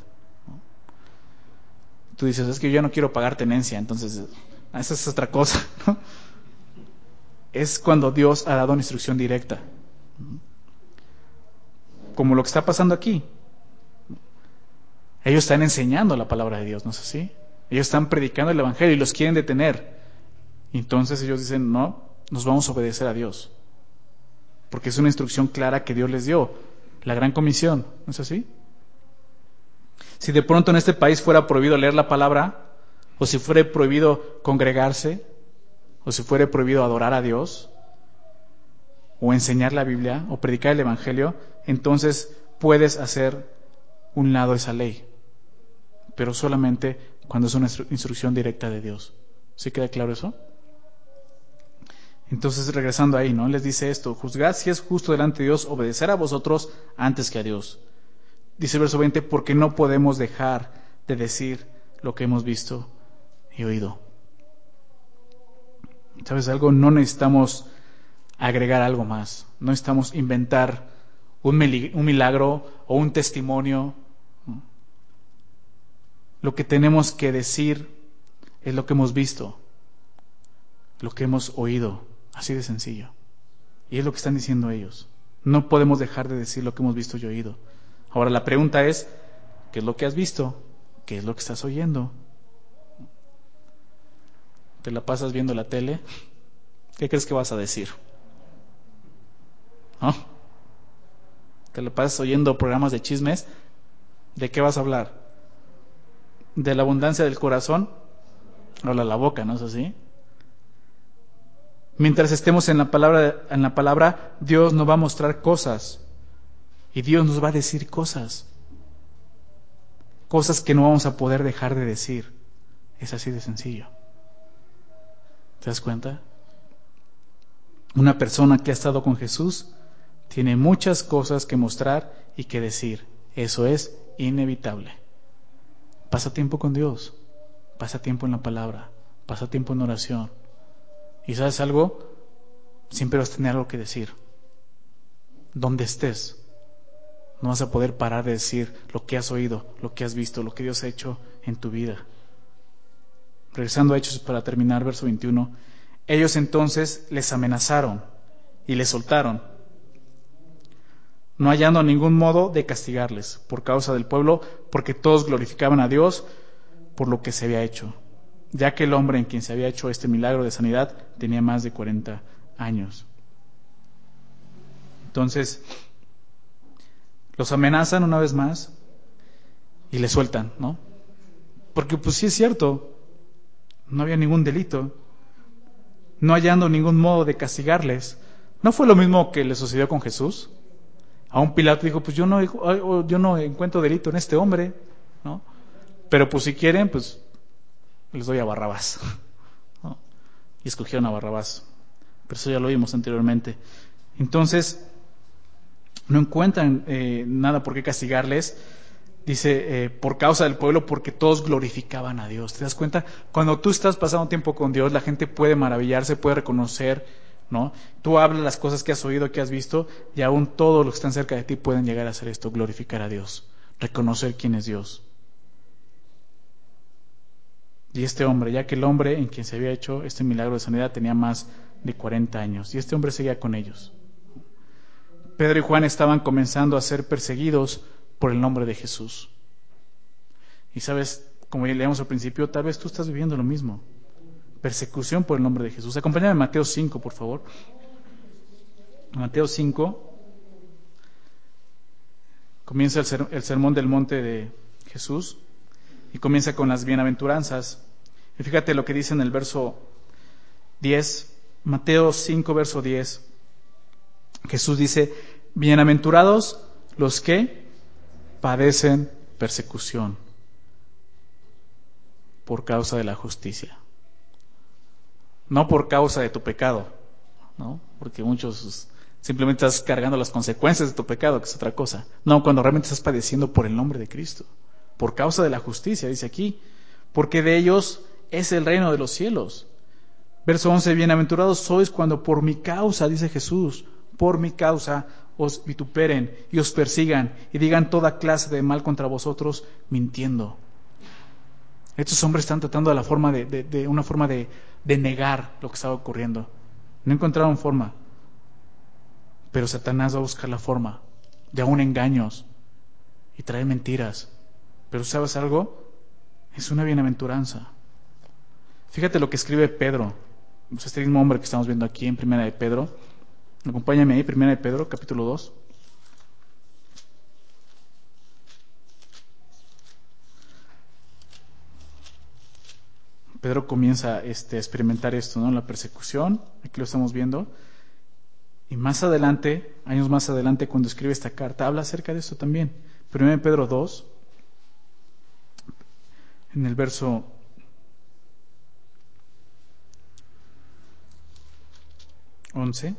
Tú dices: es que yo ya no quiero pagar tenencia, entonces, esa es otra cosa, ¿no? Es cuando Dios ha dado una instrucción directa, como lo que está pasando aquí. Ellos están enseñando la palabra de Dios, ¿no es así? Ellos están predicando el evangelio y los quieren detener. Entonces ellos dicen: no, nos vamos a obedecer a Dios, porque es una instrucción clara que Dios les dio, la gran comisión, ¿no es así? Si de pronto en este país fuera prohibido leer la palabra, o si fuera prohibido congregarse, o si fuera prohibido adorar a Dios, o enseñar la Biblia, o predicar el evangelio, entonces puedes hacer un lado esa ley, pero solamente cuando es una instrucción directa de Dios. ¿Sí queda claro eso? Entonces, regresando ahí, ¿no? Les dice esto: juzgad si es justo delante de Dios obedecer a vosotros antes que a Dios. Dice el verso veinte: porque no podemos dejar de decir lo que hemos visto y oído. ¿Sabes algo? No necesitamos agregar algo más. No necesitamos inventar un milagro o un testimonio. Lo que tenemos que decir es lo que hemos visto, lo que hemos oído, así de sencillo. Y es lo que están diciendo ellos. No podemos dejar de decir lo que hemos visto y oído. Ahora la pregunta es: ¿qué es lo que has visto? ¿Qué es lo que estás oyendo? ¿Te la pasas viendo la tele? ¿Qué crees que vas a decir? ¿No? ¿Te la pasas oyendo programas de chismes? ¿De qué vas a hablar? ¿De la abundancia del corazón? Habla la boca, ¿no es así? Mientras estemos en la palabra, en la palabra, Dios nos va a mostrar cosas. Y Dios nos va a decir cosas. Cosas que no vamos a poder dejar de decir. Es así de sencillo. ¿Te das cuenta? Una persona que ha estado con Jesús tiene muchas cosas que mostrar y que decir. Eso es inevitable. Pasa tiempo con Dios. Pasa tiempo en la palabra. Pasa tiempo en oración. ¿Y sabes algo? Siempre vas a tener algo que decir. Donde estés, no vas a poder parar de decir lo que has oído, lo que has visto, lo que Dios ha hecho en tu vida. Regresando a Hechos para terminar, verso veintiuno. Ellos entonces les amenazaron y les soltaron, no hallando ningún modo de castigarles por causa del pueblo, porque todos glorificaban a Dios por lo que se había hecho, ya que el hombre en quien se había hecho este milagro de sanidad tenía más de cuarenta años. Entonces, los amenazan una vez más y les sueltan, ¿no? Porque pues sí es cierto, no había ningún delito, no hallando ningún modo de castigarles. ¿No fue lo mismo que le sucedió con Jesús? A un Pilato dijo: pues yo no, yo no encuentro delito en este hombre, ¿no? Pero pues si quieren, pues les doy a Barrabás, ¿no? y escogieron a Barrabás. Pero eso ya lo vimos anteriormente. Entonces, no encuentran eh, nada por qué castigarles. Dice, eh, por causa del pueblo, porque todos glorificaban a Dios. ¿Te das cuenta? Cuando tú estás pasando tiempo con Dios, la gente puede maravillarse, puede reconocer, ¿no? Tú hablas las cosas que has oído, que has visto, y aún todos los que están cerca de ti pueden llegar a hacer esto, glorificar a Dios, reconocer quién es Dios. Y este hombre, ya que el hombre en quien se había hecho este milagro de sanidad tenía más de cuarenta años, y este hombre seguía con ellos. Pedro y Juan estaban comenzando a ser perseguidos por el nombre de Jesús. Y sabes, como ya leíamos al principio, tal vez tú estás viviendo lo mismo. Persecución por el nombre de Jesús. Acompáñame a Mateo cinco, por favor. Mateo cinco. Comienza el, ser, el sermón del monte de Jesús y comienza con las bienaventuranzas. Y fíjate lo que dice en el verso diez. Mateo cinco, verso diez. Jesús dice, bienaventurados los que padecen persecución por causa de la justicia. No por causa de tu pecado, ¿no? Porque muchos simplemente estás cargando las consecuencias de tu pecado, que es otra cosa. No, cuando realmente estás padeciendo por el nombre de Cristo, por causa de la justicia, dice aquí, porque de ellos es el reino de los cielos. Verso once, bienaventurados sois cuando por mi causa, dice Jesús, por mi causa os vituperen y os persigan y digan toda clase de mal contra vosotros, mintiendo. Estos hombres están tratando de, la forma de, de, de una forma de, de negar lo que estaba ocurriendo. No encontraron forma. Pero Satanás va a buscar la forma de aún engaños y traer mentiras. Pero ¿sabes algo? Es una bienaventuranza. Fíjate lo que escribe Pedro. Este mismo hombre que estamos viendo aquí en Primera de Pedro. Acompáñame ahí, Primera de Pedro, capítulo dos. Pedro comienza este, a experimentar esto, ¿no? La persecución, aquí lo estamos viendo. Y más adelante, años más adelante, cuando escribe esta carta, habla acerca de esto también. Primera de Pedro dos, en el verso once,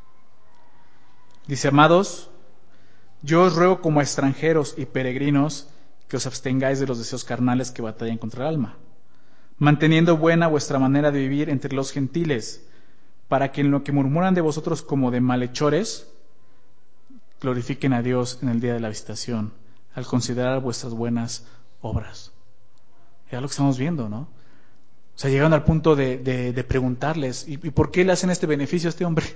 dice, amados, yo os ruego como a extranjeros y peregrinos que os abstengáis de los deseos carnales que batallan contra el alma, manteniendo buena vuestra manera de vivir entre los gentiles, para que en lo que murmuran de vosotros como de malhechores, glorifiquen a Dios en el día de la visitación, al considerar vuestras buenas obras. Ya lo que estamos viendo, ¿no? O sea, llegando al punto de, de, de preguntarles, ¿y, ¿y por qué le hacen este beneficio a este hombre?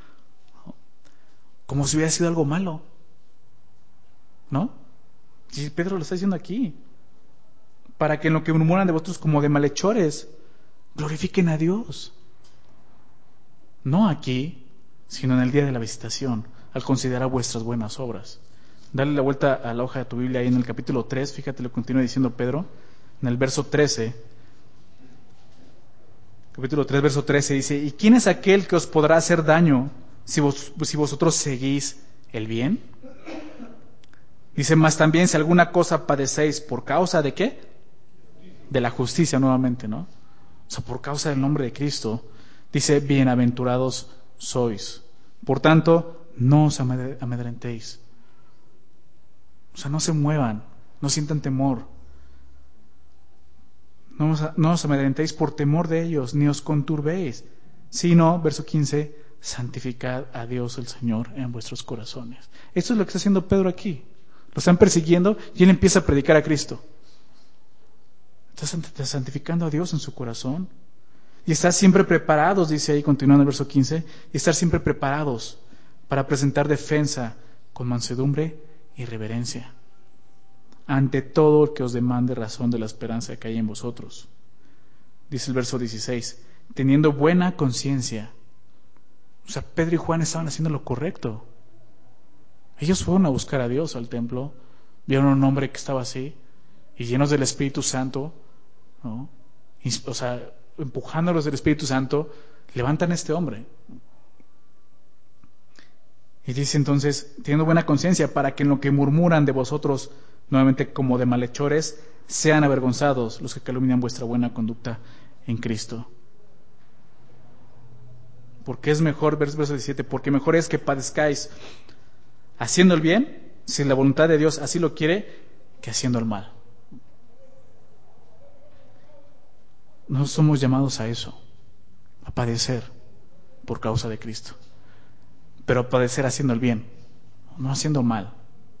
Como si hubiera sido algo malo, ¿no? Y Pedro lo está diciendo aquí. Para que en lo que murmuran de vosotros como de malhechores, glorifiquen a Dios. No aquí, sino en el día de la visitación, al considerar vuestras buenas obras. Dale la vuelta a la hoja de tu Biblia ahí en el capítulo tres, fíjate lo que continúa diciendo Pedro, en el verso trece. Capítulo tres, verso trece dice, ¿y quién es aquel que os podrá hacer daño si, vos, si vosotros seguís el bien? Dice, más también si alguna cosa padecéis por causa de qué? De la justicia nuevamente, ¿no? O sea, por causa del nombre de Cristo, dice, bienaventurados sois. Por tanto, no os amedrentéis. O sea, no se muevan, no sientan temor. No os, no os amedrentéis por temor de ellos, ni os conturbéis, sino, verso quince, santificad a Dios el Señor en vuestros corazones. Esto es lo que está haciendo Pedro aquí. Lo están persiguiendo y él empieza a predicar a Cristo. Está santificando a Dios en su corazón. Y estar siempre preparados, dice ahí, continuando el verso quince, y estar siempre preparados para presentar defensa con mansedumbre y reverencia ante todo el que os demande razón de la esperanza que hay en vosotros. Dice el verso dieciséis, teniendo buena conciencia. O sea, Pedro y Juan estaban haciendo lo correcto. Ellos fueron a buscar a Dios al templo, vieron a un hombre que estaba así, y llenos del Espíritu Santo, ¿no? O sea, empujándolos del Espíritu Santo, levantan a este hombre. Y dice entonces, teniendo buena conciencia, para que en lo que murmuran de vosotros, nuevamente como de malhechores, sean avergonzados los que calumnian vuestra buena conducta en Cristo. Porque es mejor, verso diecisiete, porque mejor es que padezcáis haciendo el bien, si la voluntad de Dios así lo quiere, que haciendo el mal. No somos llamados a eso, a padecer por causa de Cristo, pero a padecer haciendo el bien, no haciendo mal.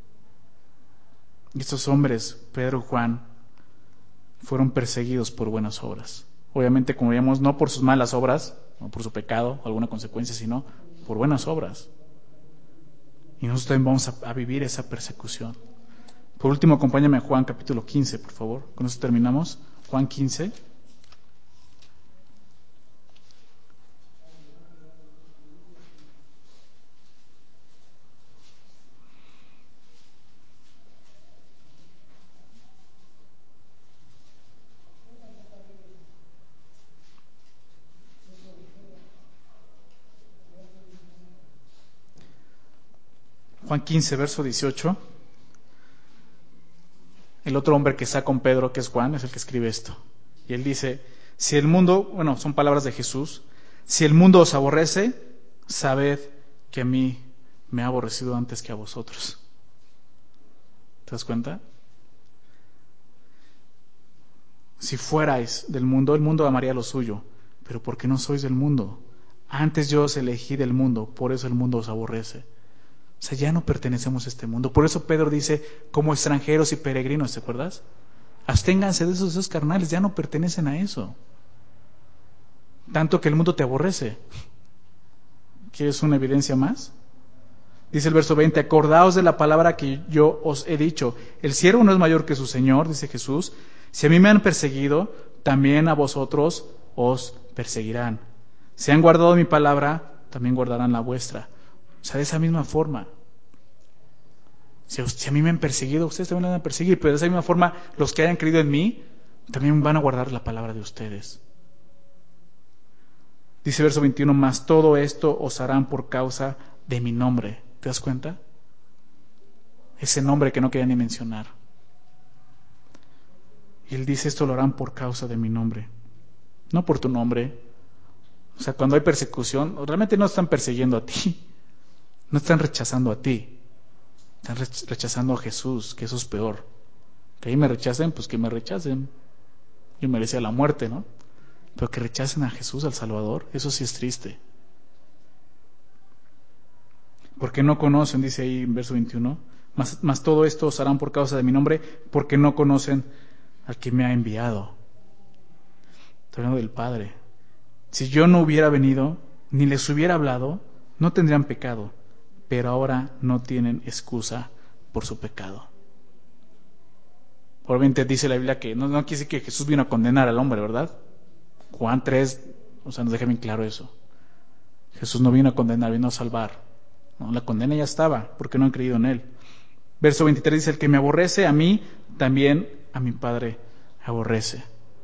Y estos hombres, Pedro y Juan, fueron perseguidos por buenas obras. Obviamente, como vemos, no por sus malas obras, no por su pecado o alguna consecuencia, sino por buenas obras. Y nosotros también vamos a, a vivir esa persecución. Por último, acompáñame a Juan capítulo quince, por favor. Con eso terminamos. Juan quince. Juan quince, verso dieciocho. El otro hombre que está con Pedro, que es Juan, es el que escribe esto. Y él dice, si el mundo, bueno, son palabras de Jesús, si el mundo os aborrece, sabed que a mí me ha aborrecido antes que a vosotros. ¿Te das cuenta? Si fuerais del mundo, el mundo amaría lo suyo, pero porque no sois del mundo. Antes yo os elegí del mundo, por eso el mundo os aborrece. O sea, ya no pertenecemos a este mundo. Por eso Pedro dice, como extranjeros y peregrinos, ¿te acuerdas? Absténganse de esos deseos carnales, ya no pertenecen a eso. Tanto que el mundo te aborrece. ¿Quieres una evidencia más? Dice el verso veinte, acordaos de la palabra que yo os he dicho. El siervo no es mayor que su Señor, dice Jesús. Si a mí me han perseguido, también a vosotros os perseguirán. Si han guardado mi palabra, también guardarán la vuestra. O sea, de esa misma forma. Si a mí me han perseguido, ustedes también me van a perseguir, pero de esa misma forma, los que hayan creído en mí, también van a guardar la palabra de ustedes. Dice verso veintiuno, mas todo esto os harán por causa de mi nombre. ¿Te das cuenta? Ese nombre que no quería ni mencionar. Y él dice, esto lo harán por causa de mi nombre. No por tu nombre. O sea, cuando hay persecución, realmente no están persiguiendo a ti. No están rechazando a ti. Están rechazando a Jesús, que eso es peor. Que ahí me rechacen, pues que me rechacen. Yo merecía la muerte, ¿no? Pero que rechacen a Jesús, al Salvador, eso sí es triste. Porque no conocen, dice ahí en verso veintiuno, mas, mas todo esto os harán por causa de mi nombre, porque no conocen al que me ha enviado. Estoy hablando del Padre. Si yo no hubiera venido, ni les hubiera hablado, no tendrían pecado, pero ahora no tienen excusa por su pecado. Obviamente dice la Biblia que no, no quiere decir que Jesús vino a condenar al hombre, ¿verdad? Juan tres, o sea, nos deja bien claro eso. Jesús no vino a condenar, vino a salvar. No, la condena ya estaba, porque no han creído en Él. Verso veintitrés dice, el que me aborrece a mí, también a mi Padre aborrece.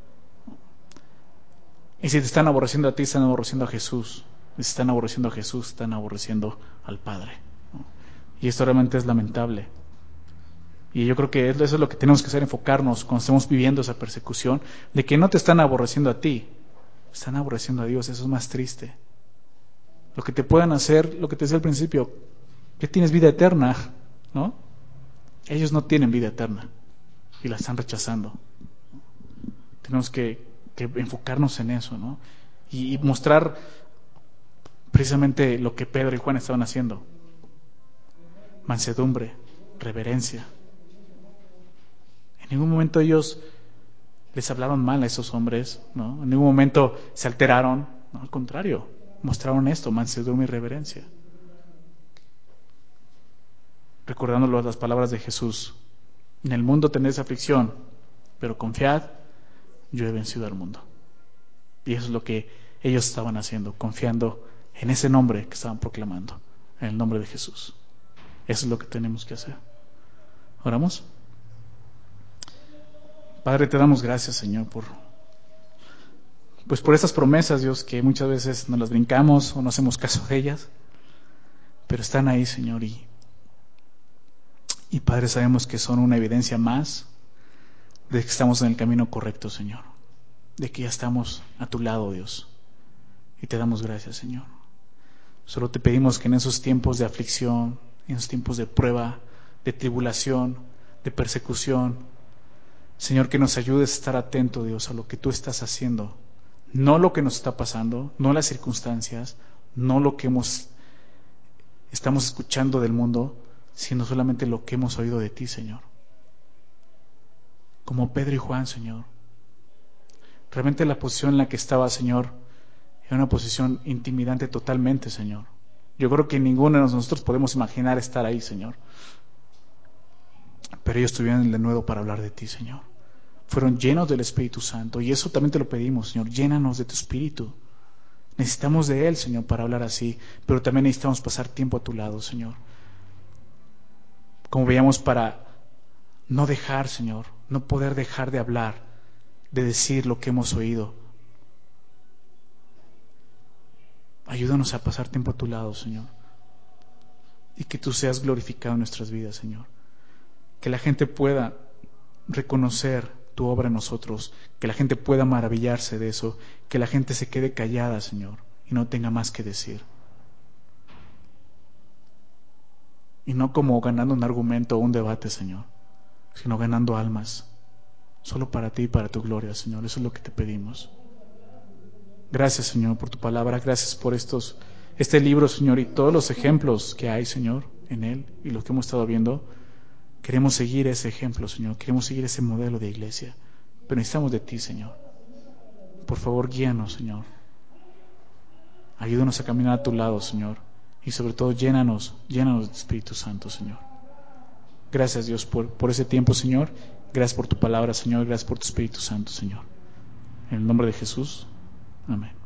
Y si te están aborreciendo a ti, están aborreciendo a Jesús. Y si están aborreciendo a Jesús, están aborreciendo al Padre. Y esto realmente es lamentable. Y yo creo que eso es lo que tenemos que hacer, enfocarnos cuando estemos viviendo esa persecución, de que no te están aborreciendo a ti, están aborreciendo a Dios. Eso es más triste. Lo que te puedan hacer, lo que te decía al principio, que tienes vida eterna, ¿no? Ellos no tienen vida eterna y la están rechazando. Tenemos que, que enfocarnos en eso, ¿no? Y, y mostrar precisamente lo que Pedro y Juan estaban haciendo. Mansedumbre, reverencia. En ningún momento ellos les hablaron mal a esos hombres, ¿no? En ningún momento se alteraron, no, al contrario, mostraron esto, mansedumbre y reverencia. Recordando las palabras de Jesús, en el mundo tendréis aflicción, pero confiad, yo he vencido al mundo. Y eso es lo que ellos estaban haciendo, confiando en ese nombre que estaban proclamando, en el nombre de Jesús. Eso es lo que tenemos que hacer. ¿Oramos? Padre, te damos gracias, Señor, por pues por estas promesas, Dios, que muchas veces nos las brincamos o no hacemos caso de ellas, pero están ahí, Señor, y, y Padre, sabemos que son una evidencia más de que estamos en el camino correcto, Señor, de que ya estamos a tu lado, Dios, y te damos gracias, Señor. Solo te pedimos que en esos tiempos de aflicción, en esos tiempos de prueba, de tribulación, de persecución, Señor, que nos ayudes a estar atento, Dios, a lo que tú estás haciendo. No lo que nos está pasando, no las circunstancias, no lo que hemos, estamos escuchando del mundo, sino solamente lo que hemos oído de ti, Señor. Como Pedro y Juan, Señor. Realmente la posición en la que estaba, Señor, era una posición intimidante totalmente, Señor. Yo creo que ninguno de nosotros podemos imaginar estar ahí, Señor. Pero ellos tuvieron el denuedo para hablar de ti, Señor. Fueron llenos del Espíritu Santo. Y eso también te lo pedimos, Señor. Llénanos de tu Espíritu. Necesitamos de Él, Señor, para hablar así. Pero también necesitamos pasar tiempo a tu lado, Señor. Como veíamos, para no dejar, Señor, no poder dejar de hablar, de decir lo que hemos oído. Ayúdanos a pasar tiempo a tu lado, Señor. Y que tú seas glorificado en nuestras vidas, Señor. Que la gente pueda reconocer tu obra en nosotros, que la gente pueda maravillarse de eso, que la gente se quede callada, Señor, y no tenga más que decir. Y no como ganando un argumento o un debate, Señor, sino ganando almas, solo para ti y para tu gloria, Señor. Eso es lo que te pedimos. Gracias, Señor, por tu palabra. Gracias por estos, este libro, Señor, y todos los ejemplos que hay, Señor, en él y los que hemos estado viendo. Queremos seguir ese ejemplo, Señor. Queremos seguir ese modelo de iglesia. Pero necesitamos de ti, Señor. Por favor, guíanos, Señor. Ayúdanos a caminar a tu lado, Señor. Y sobre todo, llénanos, llénanos de Espíritu Santo, Señor. Gracias, Dios, por, por ese tiempo, Señor. Gracias por tu palabra, Señor. Gracias por tu Espíritu Santo, Señor. En el nombre de Jesús. Amén.